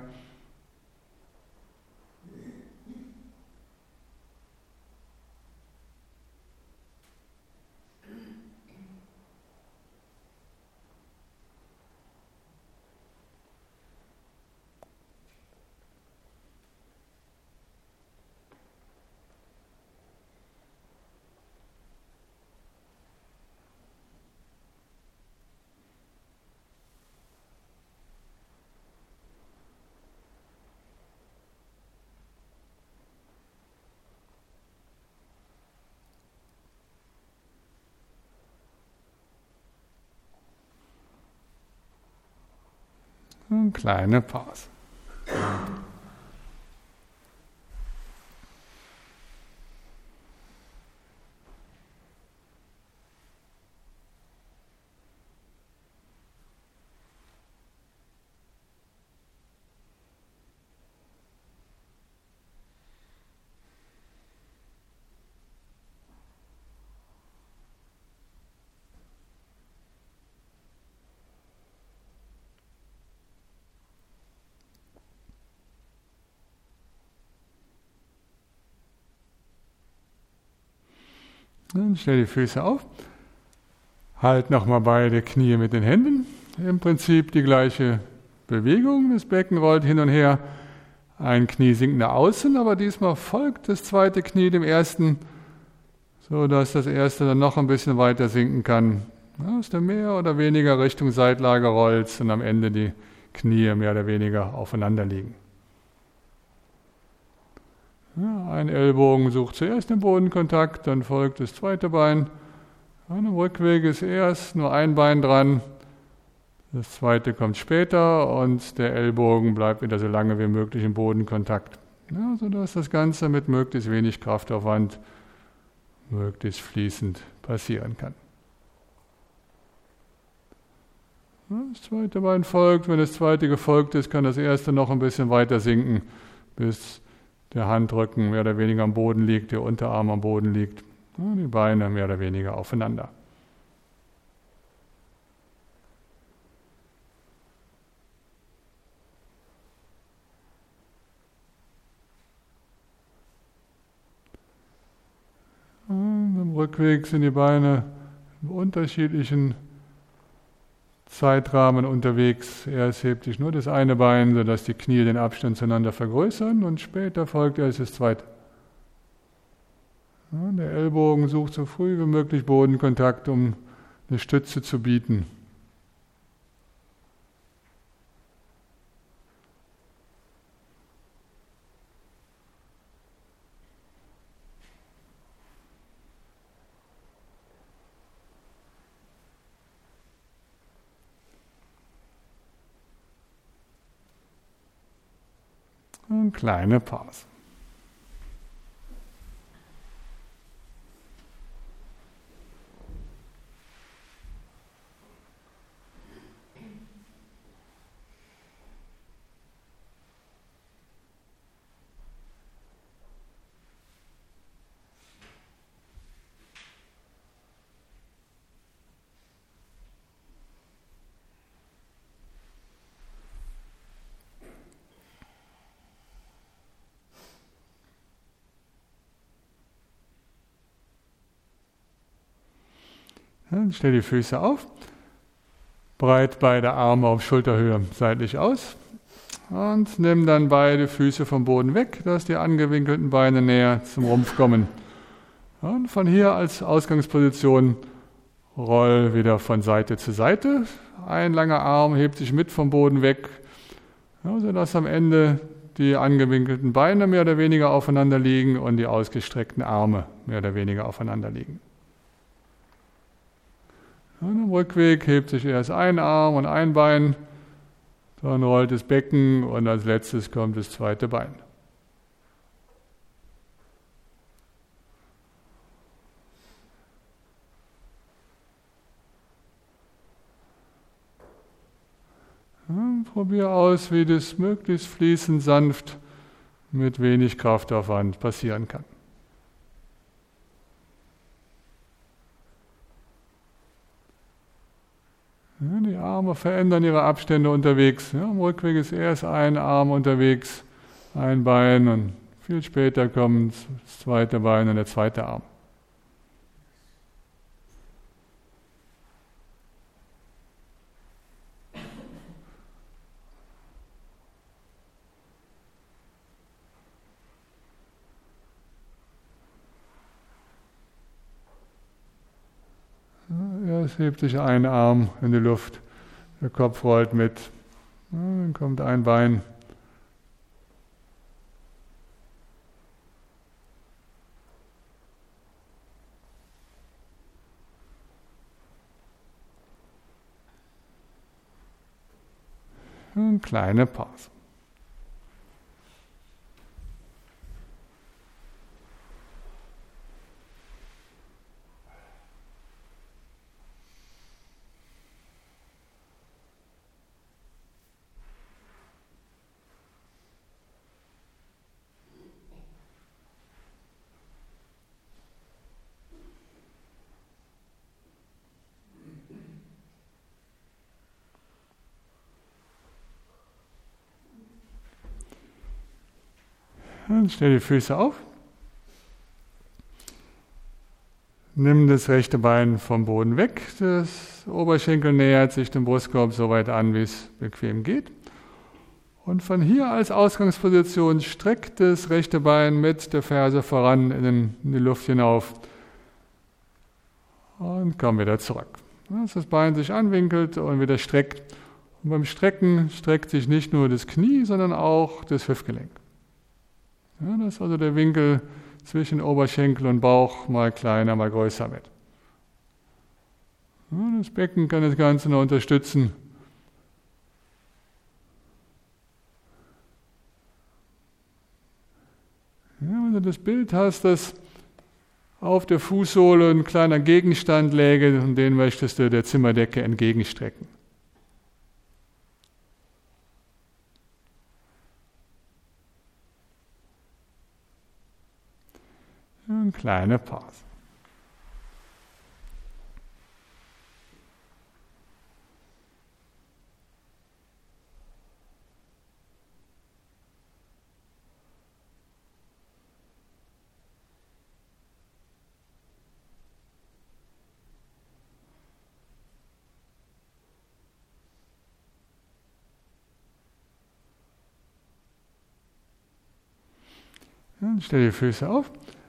Eine kleine Pause. Dann stell die Füße auf, halt nochmal beide Knie mit den Händen. Im Prinzip die gleiche Bewegung, das Becken rollt hin und her, ein Knie sinkt nach außen, aber diesmal folgt das zweite Knie dem ersten, so dass das erste dann noch ein bisschen weiter sinken kann, dass du mehr oder weniger Richtung Seitlage rollst und am Ende die Knie mehr oder weniger aufeinander liegen. Ja, ein Ellbogen sucht zuerst den Bodenkontakt, dann folgt das zweite Bein. An dem Rückweg ist erst nur ein Bein dran, das zweite kommt später und der Ellbogen bleibt wieder so lange wie möglich im Bodenkontakt, ja, sodass das Ganze mit möglichst wenig Kraftaufwand möglichst fließend passieren kann. Ja, das zweite Bein folgt, wenn das zweite gefolgt ist, kann das erste noch ein bisschen weiter sinken, bis der Handrücken mehr oder weniger am Boden liegt, der Unterarm am Boden liegt, ja, die Beine mehr oder weniger aufeinander. Und im Rückweg sind die Beine im unterschiedlichen Zeitrahmen unterwegs. Erst hebt sich nur das eine Bein, sodass die Knie den Abstand zueinander vergrößern und später folgt erst das zweite. Ja, der Ellbogen sucht so früh wie möglich Bodenkontakt, um eine Stütze zu bieten. Eine kleine Pause. Dann stell die Füße auf, breit beide Arme auf Schulterhöhe seitlich aus und nimm dann beide Füße vom Boden weg, dass die angewinkelten Beine näher zum Rumpf kommen. Und von hier als Ausgangsposition roll wieder von Seite zu Seite. Ein langer Arm hebt sich mit vom Boden weg, sodass am Ende die angewinkelten Beine mehr oder weniger aufeinander liegen und die ausgestreckten Arme mehr oder weniger aufeinander liegen. Und im Rückweg hebt sich erst ein Arm und ein Bein, dann rollt das Becken und als letztes kommt das zweite Bein. Probier aus, wie das möglichst fließend sanft mit wenig Kraftaufwand passieren kann. Die Arme verändern ihre Abstände unterwegs. Im Rückweg ist erst ein Arm unterwegs, ein Bein und viel später kommt das zweite Bein und der zweite Arm. Erst hebt sich ein Arm in die Luft, der Kopf rollt mit, dann kommt ein Bein. Eine kleine Pause. Dann stell die Füße auf. Nimm das rechte Bein vom Boden weg. Das Oberschenkel nähert sich dem Brustkorb so weit an, wie es bequem geht. Und von hier als Ausgangsposition streckt das rechte Bein mit der Ferse voran in die Luft hinauf. Und komm wieder zurück. Dass das Bein sich anwinkelt und wieder streckt. Und beim Strecken streckt sich nicht nur das Knie, sondern auch das Hüftgelenk. Ja, dass also der Winkel zwischen Oberschenkel und Bauch mal kleiner, mal größer wird. Ja, das Becken kann das Ganze noch unterstützen. Ja, wenn du das Bild hast, dass auf der Fußsohle ein kleiner Gegenstand läge und den möchtest du der Zimmerdecke entgegenstrecken. Eine kleine Pause. Dann stell die Füße auf.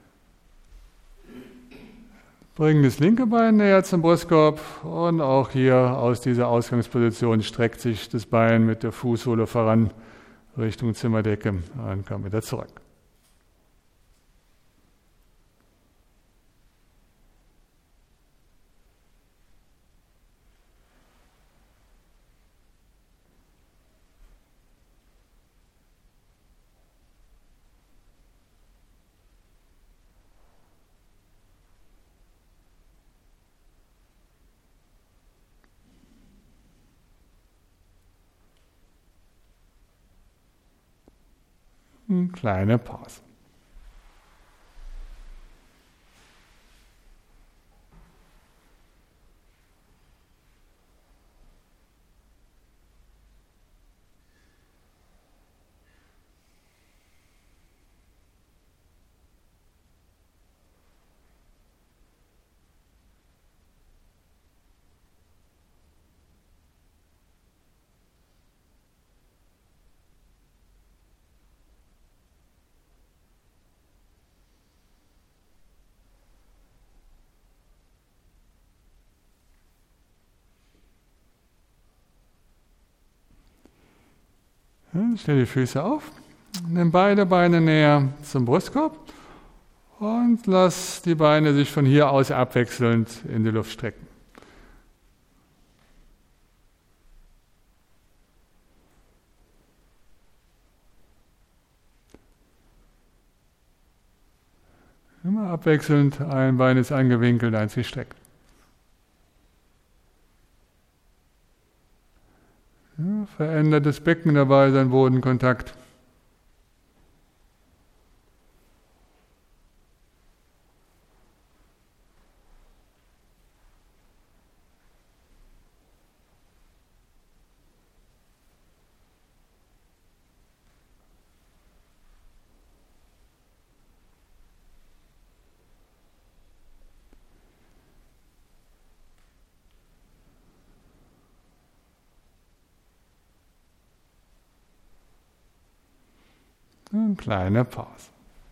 Bring das linke Bein näher zum Brustkorb und auch hier aus dieser Ausgangsposition streckt sich das Bein mit der Fußsohle voran Richtung Zimmerdecke und komm wieder zurück. Eine kleine Pause. Stell die Füße auf, nimm beide Beine näher zum Brustkorb und lass die Beine sich von hier aus abwechselnd in die Luft strecken. Immer abwechselnd, ein Bein ist angewinkelt, eins gestreckt. Ja, verändert das Becken dabei seinen Bodenkontakt. Eine kleine Pause.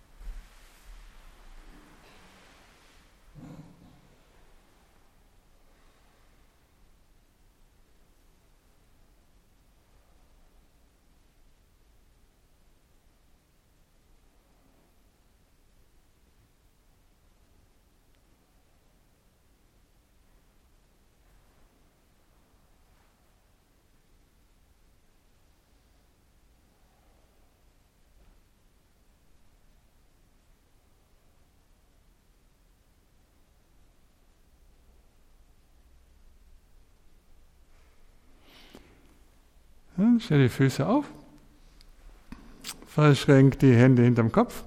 Stell die Füße auf, verschränk die Hände hinterm Kopf,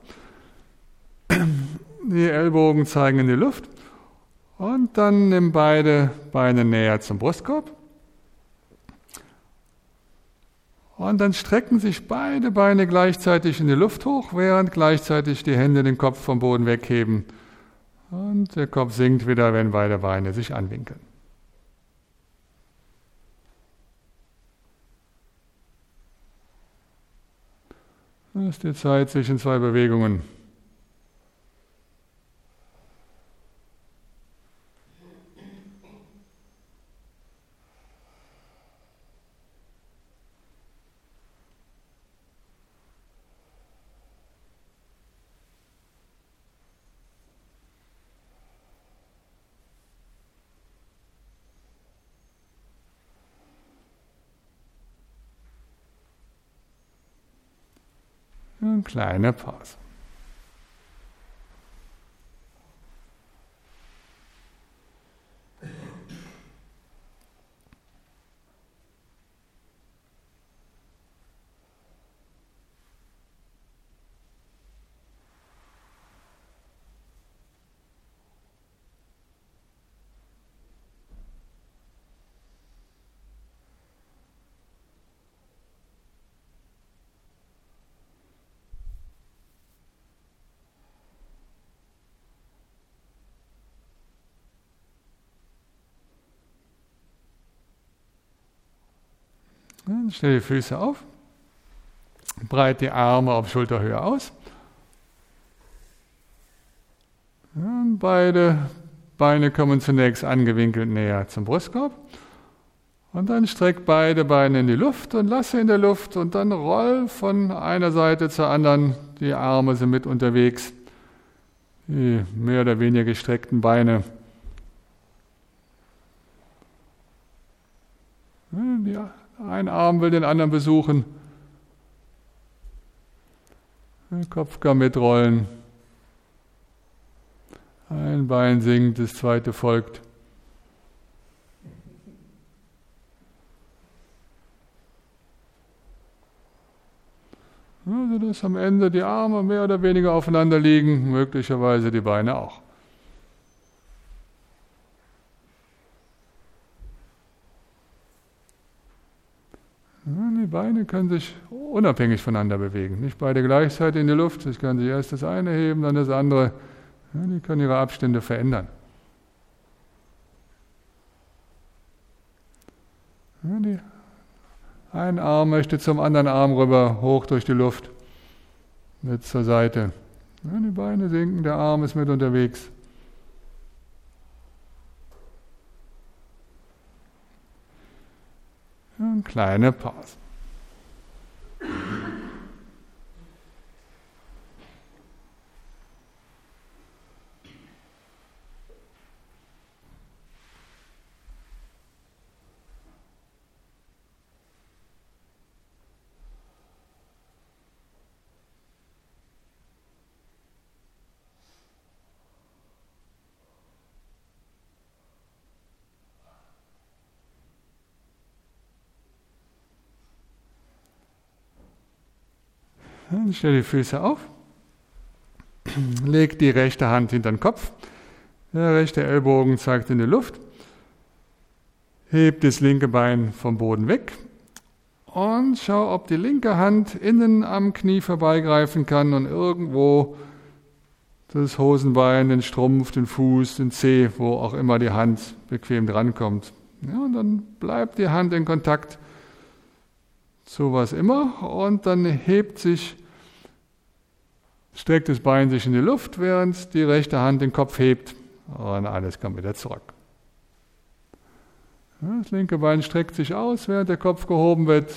die Ellbogen zeigen in die Luft und dann nimm beide Beine näher zum Brustkorb und dann strecken sich beide Beine gleichzeitig in die Luft hoch, während gleichzeitig die Hände den Kopf vom Boden wegheben und der Kopf sinkt wieder, wenn beide Beine sich anwinkeln. Das ist die Zeit zwischen zwei Bewegungen. Eine kleine Pause. Stell die Füße auf, breit die Arme auf Schulterhöhe aus. Und beide Beine kommen zunächst angewinkelt näher zum Brustkorb. Und dann streck beide Beine in die Luft und lasse in der Luft und dann roll von einer Seite zur anderen. Die Arme sind mit unterwegs, die mehr oder weniger gestreckten Beine. Ein Arm will den anderen besuchen. Der Kopf kann mitrollen. Ein Bein sinkt, das zweite folgt. Also dass am Ende die Arme mehr oder weniger aufeinander liegen, möglicherweise die Beine auch. Die Beine können sich unabhängig voneinander bewegen. Nicht beide gleichzeitig in die Luft. Ich kann sich erst das eine heben, dann das andere. Die können ihre Abstände verändern. Ein Arm möchte zum anderen Arm rüber, hoch durch die Luft, mit zur Seite. Die Beine sinken, der Arm ist mit unterwegs. Eine kleine Pause. Dann stell die Füße auf, leg die rechte Hand hinter den Kopf, der rechte Ellbogen zeigt in die Luft, heb das linke Bein vom Boden weg und schau, ob die linke Hand innen am Knie vorbeigreifen kann und irgendwo das Hosenbein, den Strumpf, den Fuß, den Zeh, wo auch immer die Hand bequem drankommt. Ja, und dann bleibt die Hand in Kontakt zu was immer und dann streckt das Bein sich in die Luft, während die rechte Hand den Kopf hebt und alles kommt wieder zurück. Ja, das linke Bein streckt sich aus, während der Kopf gehoben wird.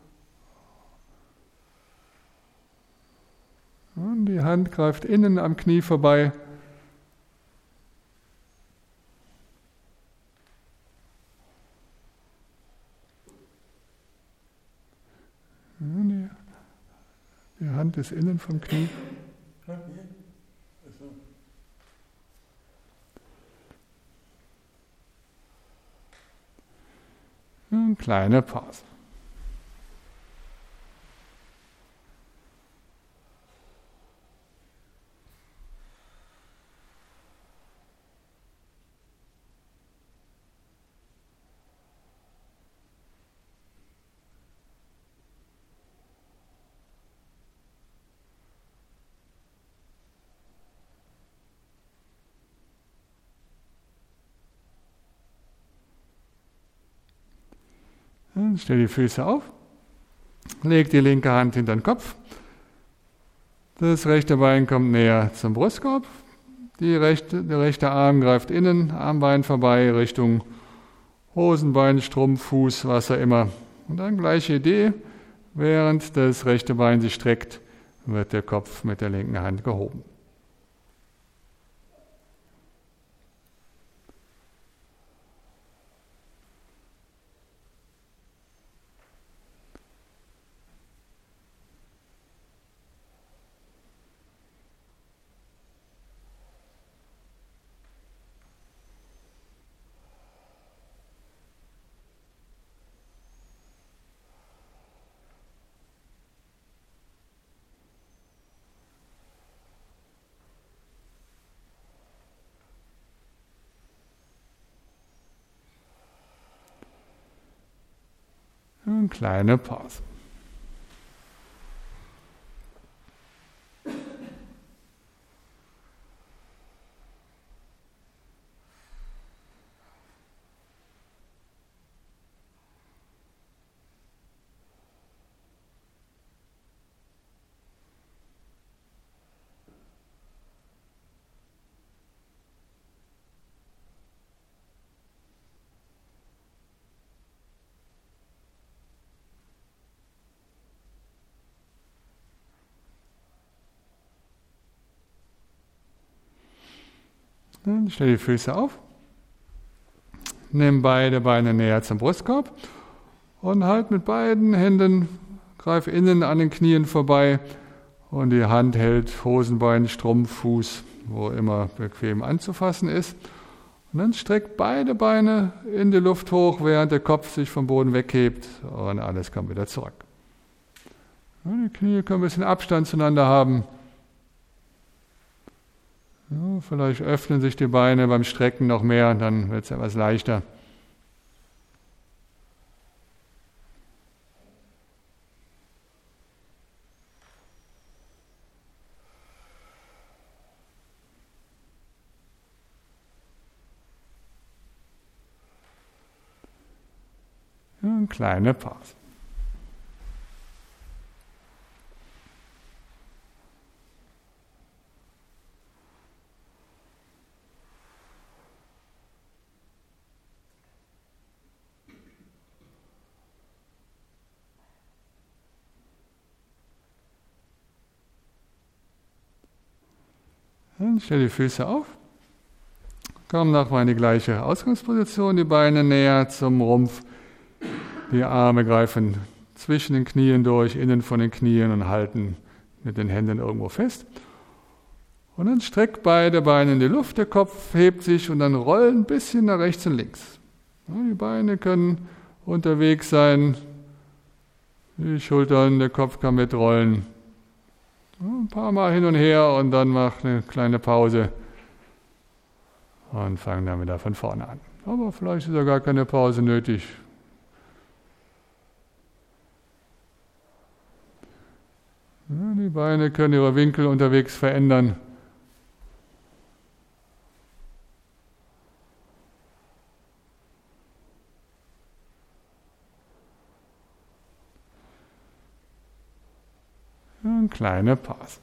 Und die Hand greift innen am Knie vorbei. Die Hand ist innen vom Knie. Eine kleine Pause. Stell die Füße auf, leg die linke Hand hinter den Kopf, das rechte Bein kommt näher zum Brustkorb, der rechte Arm greift innen, Armbein vorbei, Richtung Hosenbein, Strumpf, Fuß, was auch immer. Und dann gleiche Idee, während das rechte Bein sich streckt, wird der Kopf mit der linken Hand gehoben. Eine kleine Pause. Dann stell die Füße auf, nimm beide Beine näher zum Brustkorb und halt mit beiden Händen, greif innen an den Knien vorbei und die Hand hält Hosenbein, Strumpf, Fuß, wo immer bequem anzufassen ist. Und dann streck beide Beine in die Luft hoch, während der Kopf sich vom Boden weghebt und alles kommt wieder zurück. Die Knie können ein bisschen Abstand zueinander haben. Ja, vielleicht öffnen sich die Beine beim Strecken noch mehr, dann wird es etwas leichter. Ja, eine kleine Pause. Dann stell die Füße auf, komm nochmal in die gleiche Ausgangsposition, die Beine näher zum Rumpf, die Arme greifen zwischen den Knien durch, innen von den Knien und halten mit den Händen irgendwo fest. Und dann streck beide Beine in die Luft, der Kopf hebt sich und dann rollen ein bisschen nach rechts und links. Die Beine können unterwegs sein, die Schultern, der Kopf kann mitrollen. Ein paar Mal hin und her und dann mach eine kleine Pause und fang dann wieder von vorne an. Aber vielleicht ist ja gar keine Pause nötig. Ja, die Beine können ihre Winkel unterwegs verändern. Eine kleine Pause.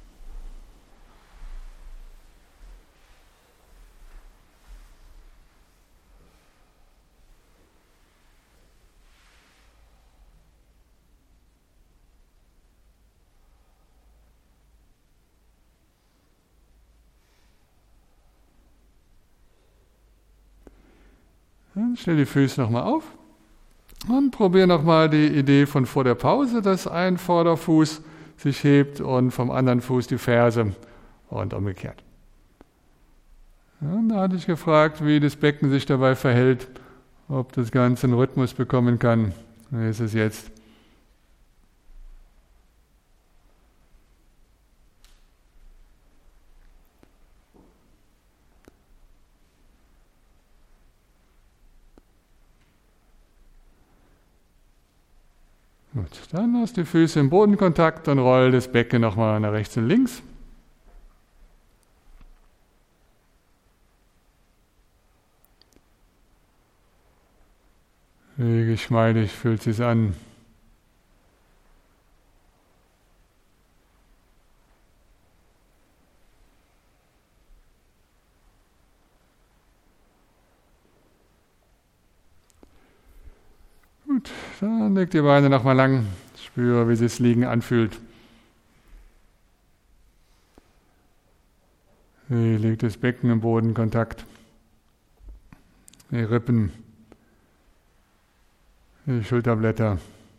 Dann stell die Füße nochmal auf und probier nochmal die Idee von vor der Pause, dass ein Vorderfuß sich hebt und vom anderen Fuß die Ferse und umgekehrt. Ja, da hatte ich gefragt, wie das Becken sich dabei verhält, ob das Ganze einen Rhythmus bekommen kann. Wie ist es jetzt? Gut, dann lass die Füße im Bodenkontakt und roll das Becken nochmal nach rechts und links. Wie geschmeidig fühlt es sich an. Gut, dann leg die Beine nochmal lang. Spüre, wie sich das Liegen anfühlt. Wie liegt das Becken im Bodenkontakt? Die Rippen, die Schulterblätter.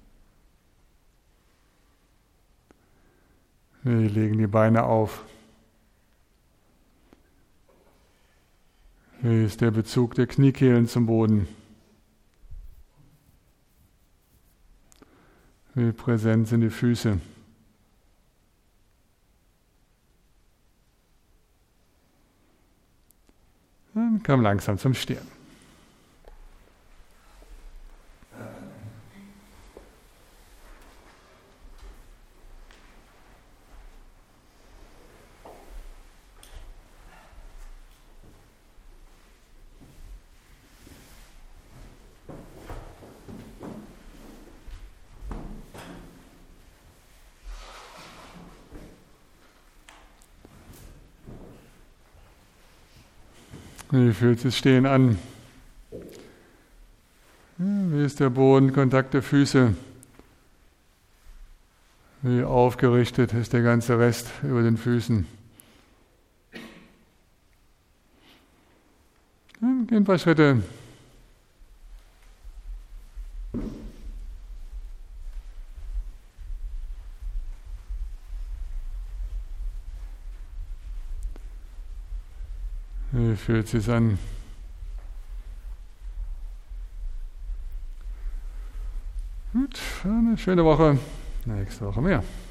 Wie legen die Beine auf? Wie ist der Bezug der Kniekehlen zum Boden? Wie präsent sind die Füße? Dann komm langsam zum Stehen. Wie fühlt sich Stehen an? Wie ist der Bodenkontakt der Füße? Wie aufgerichtet ist der ganze Rest über den Füßen? Dann gehen ein paar Schritte. Wie fühlt es sich an? Gut, eine schöne Woche. Nächste Woche mehr.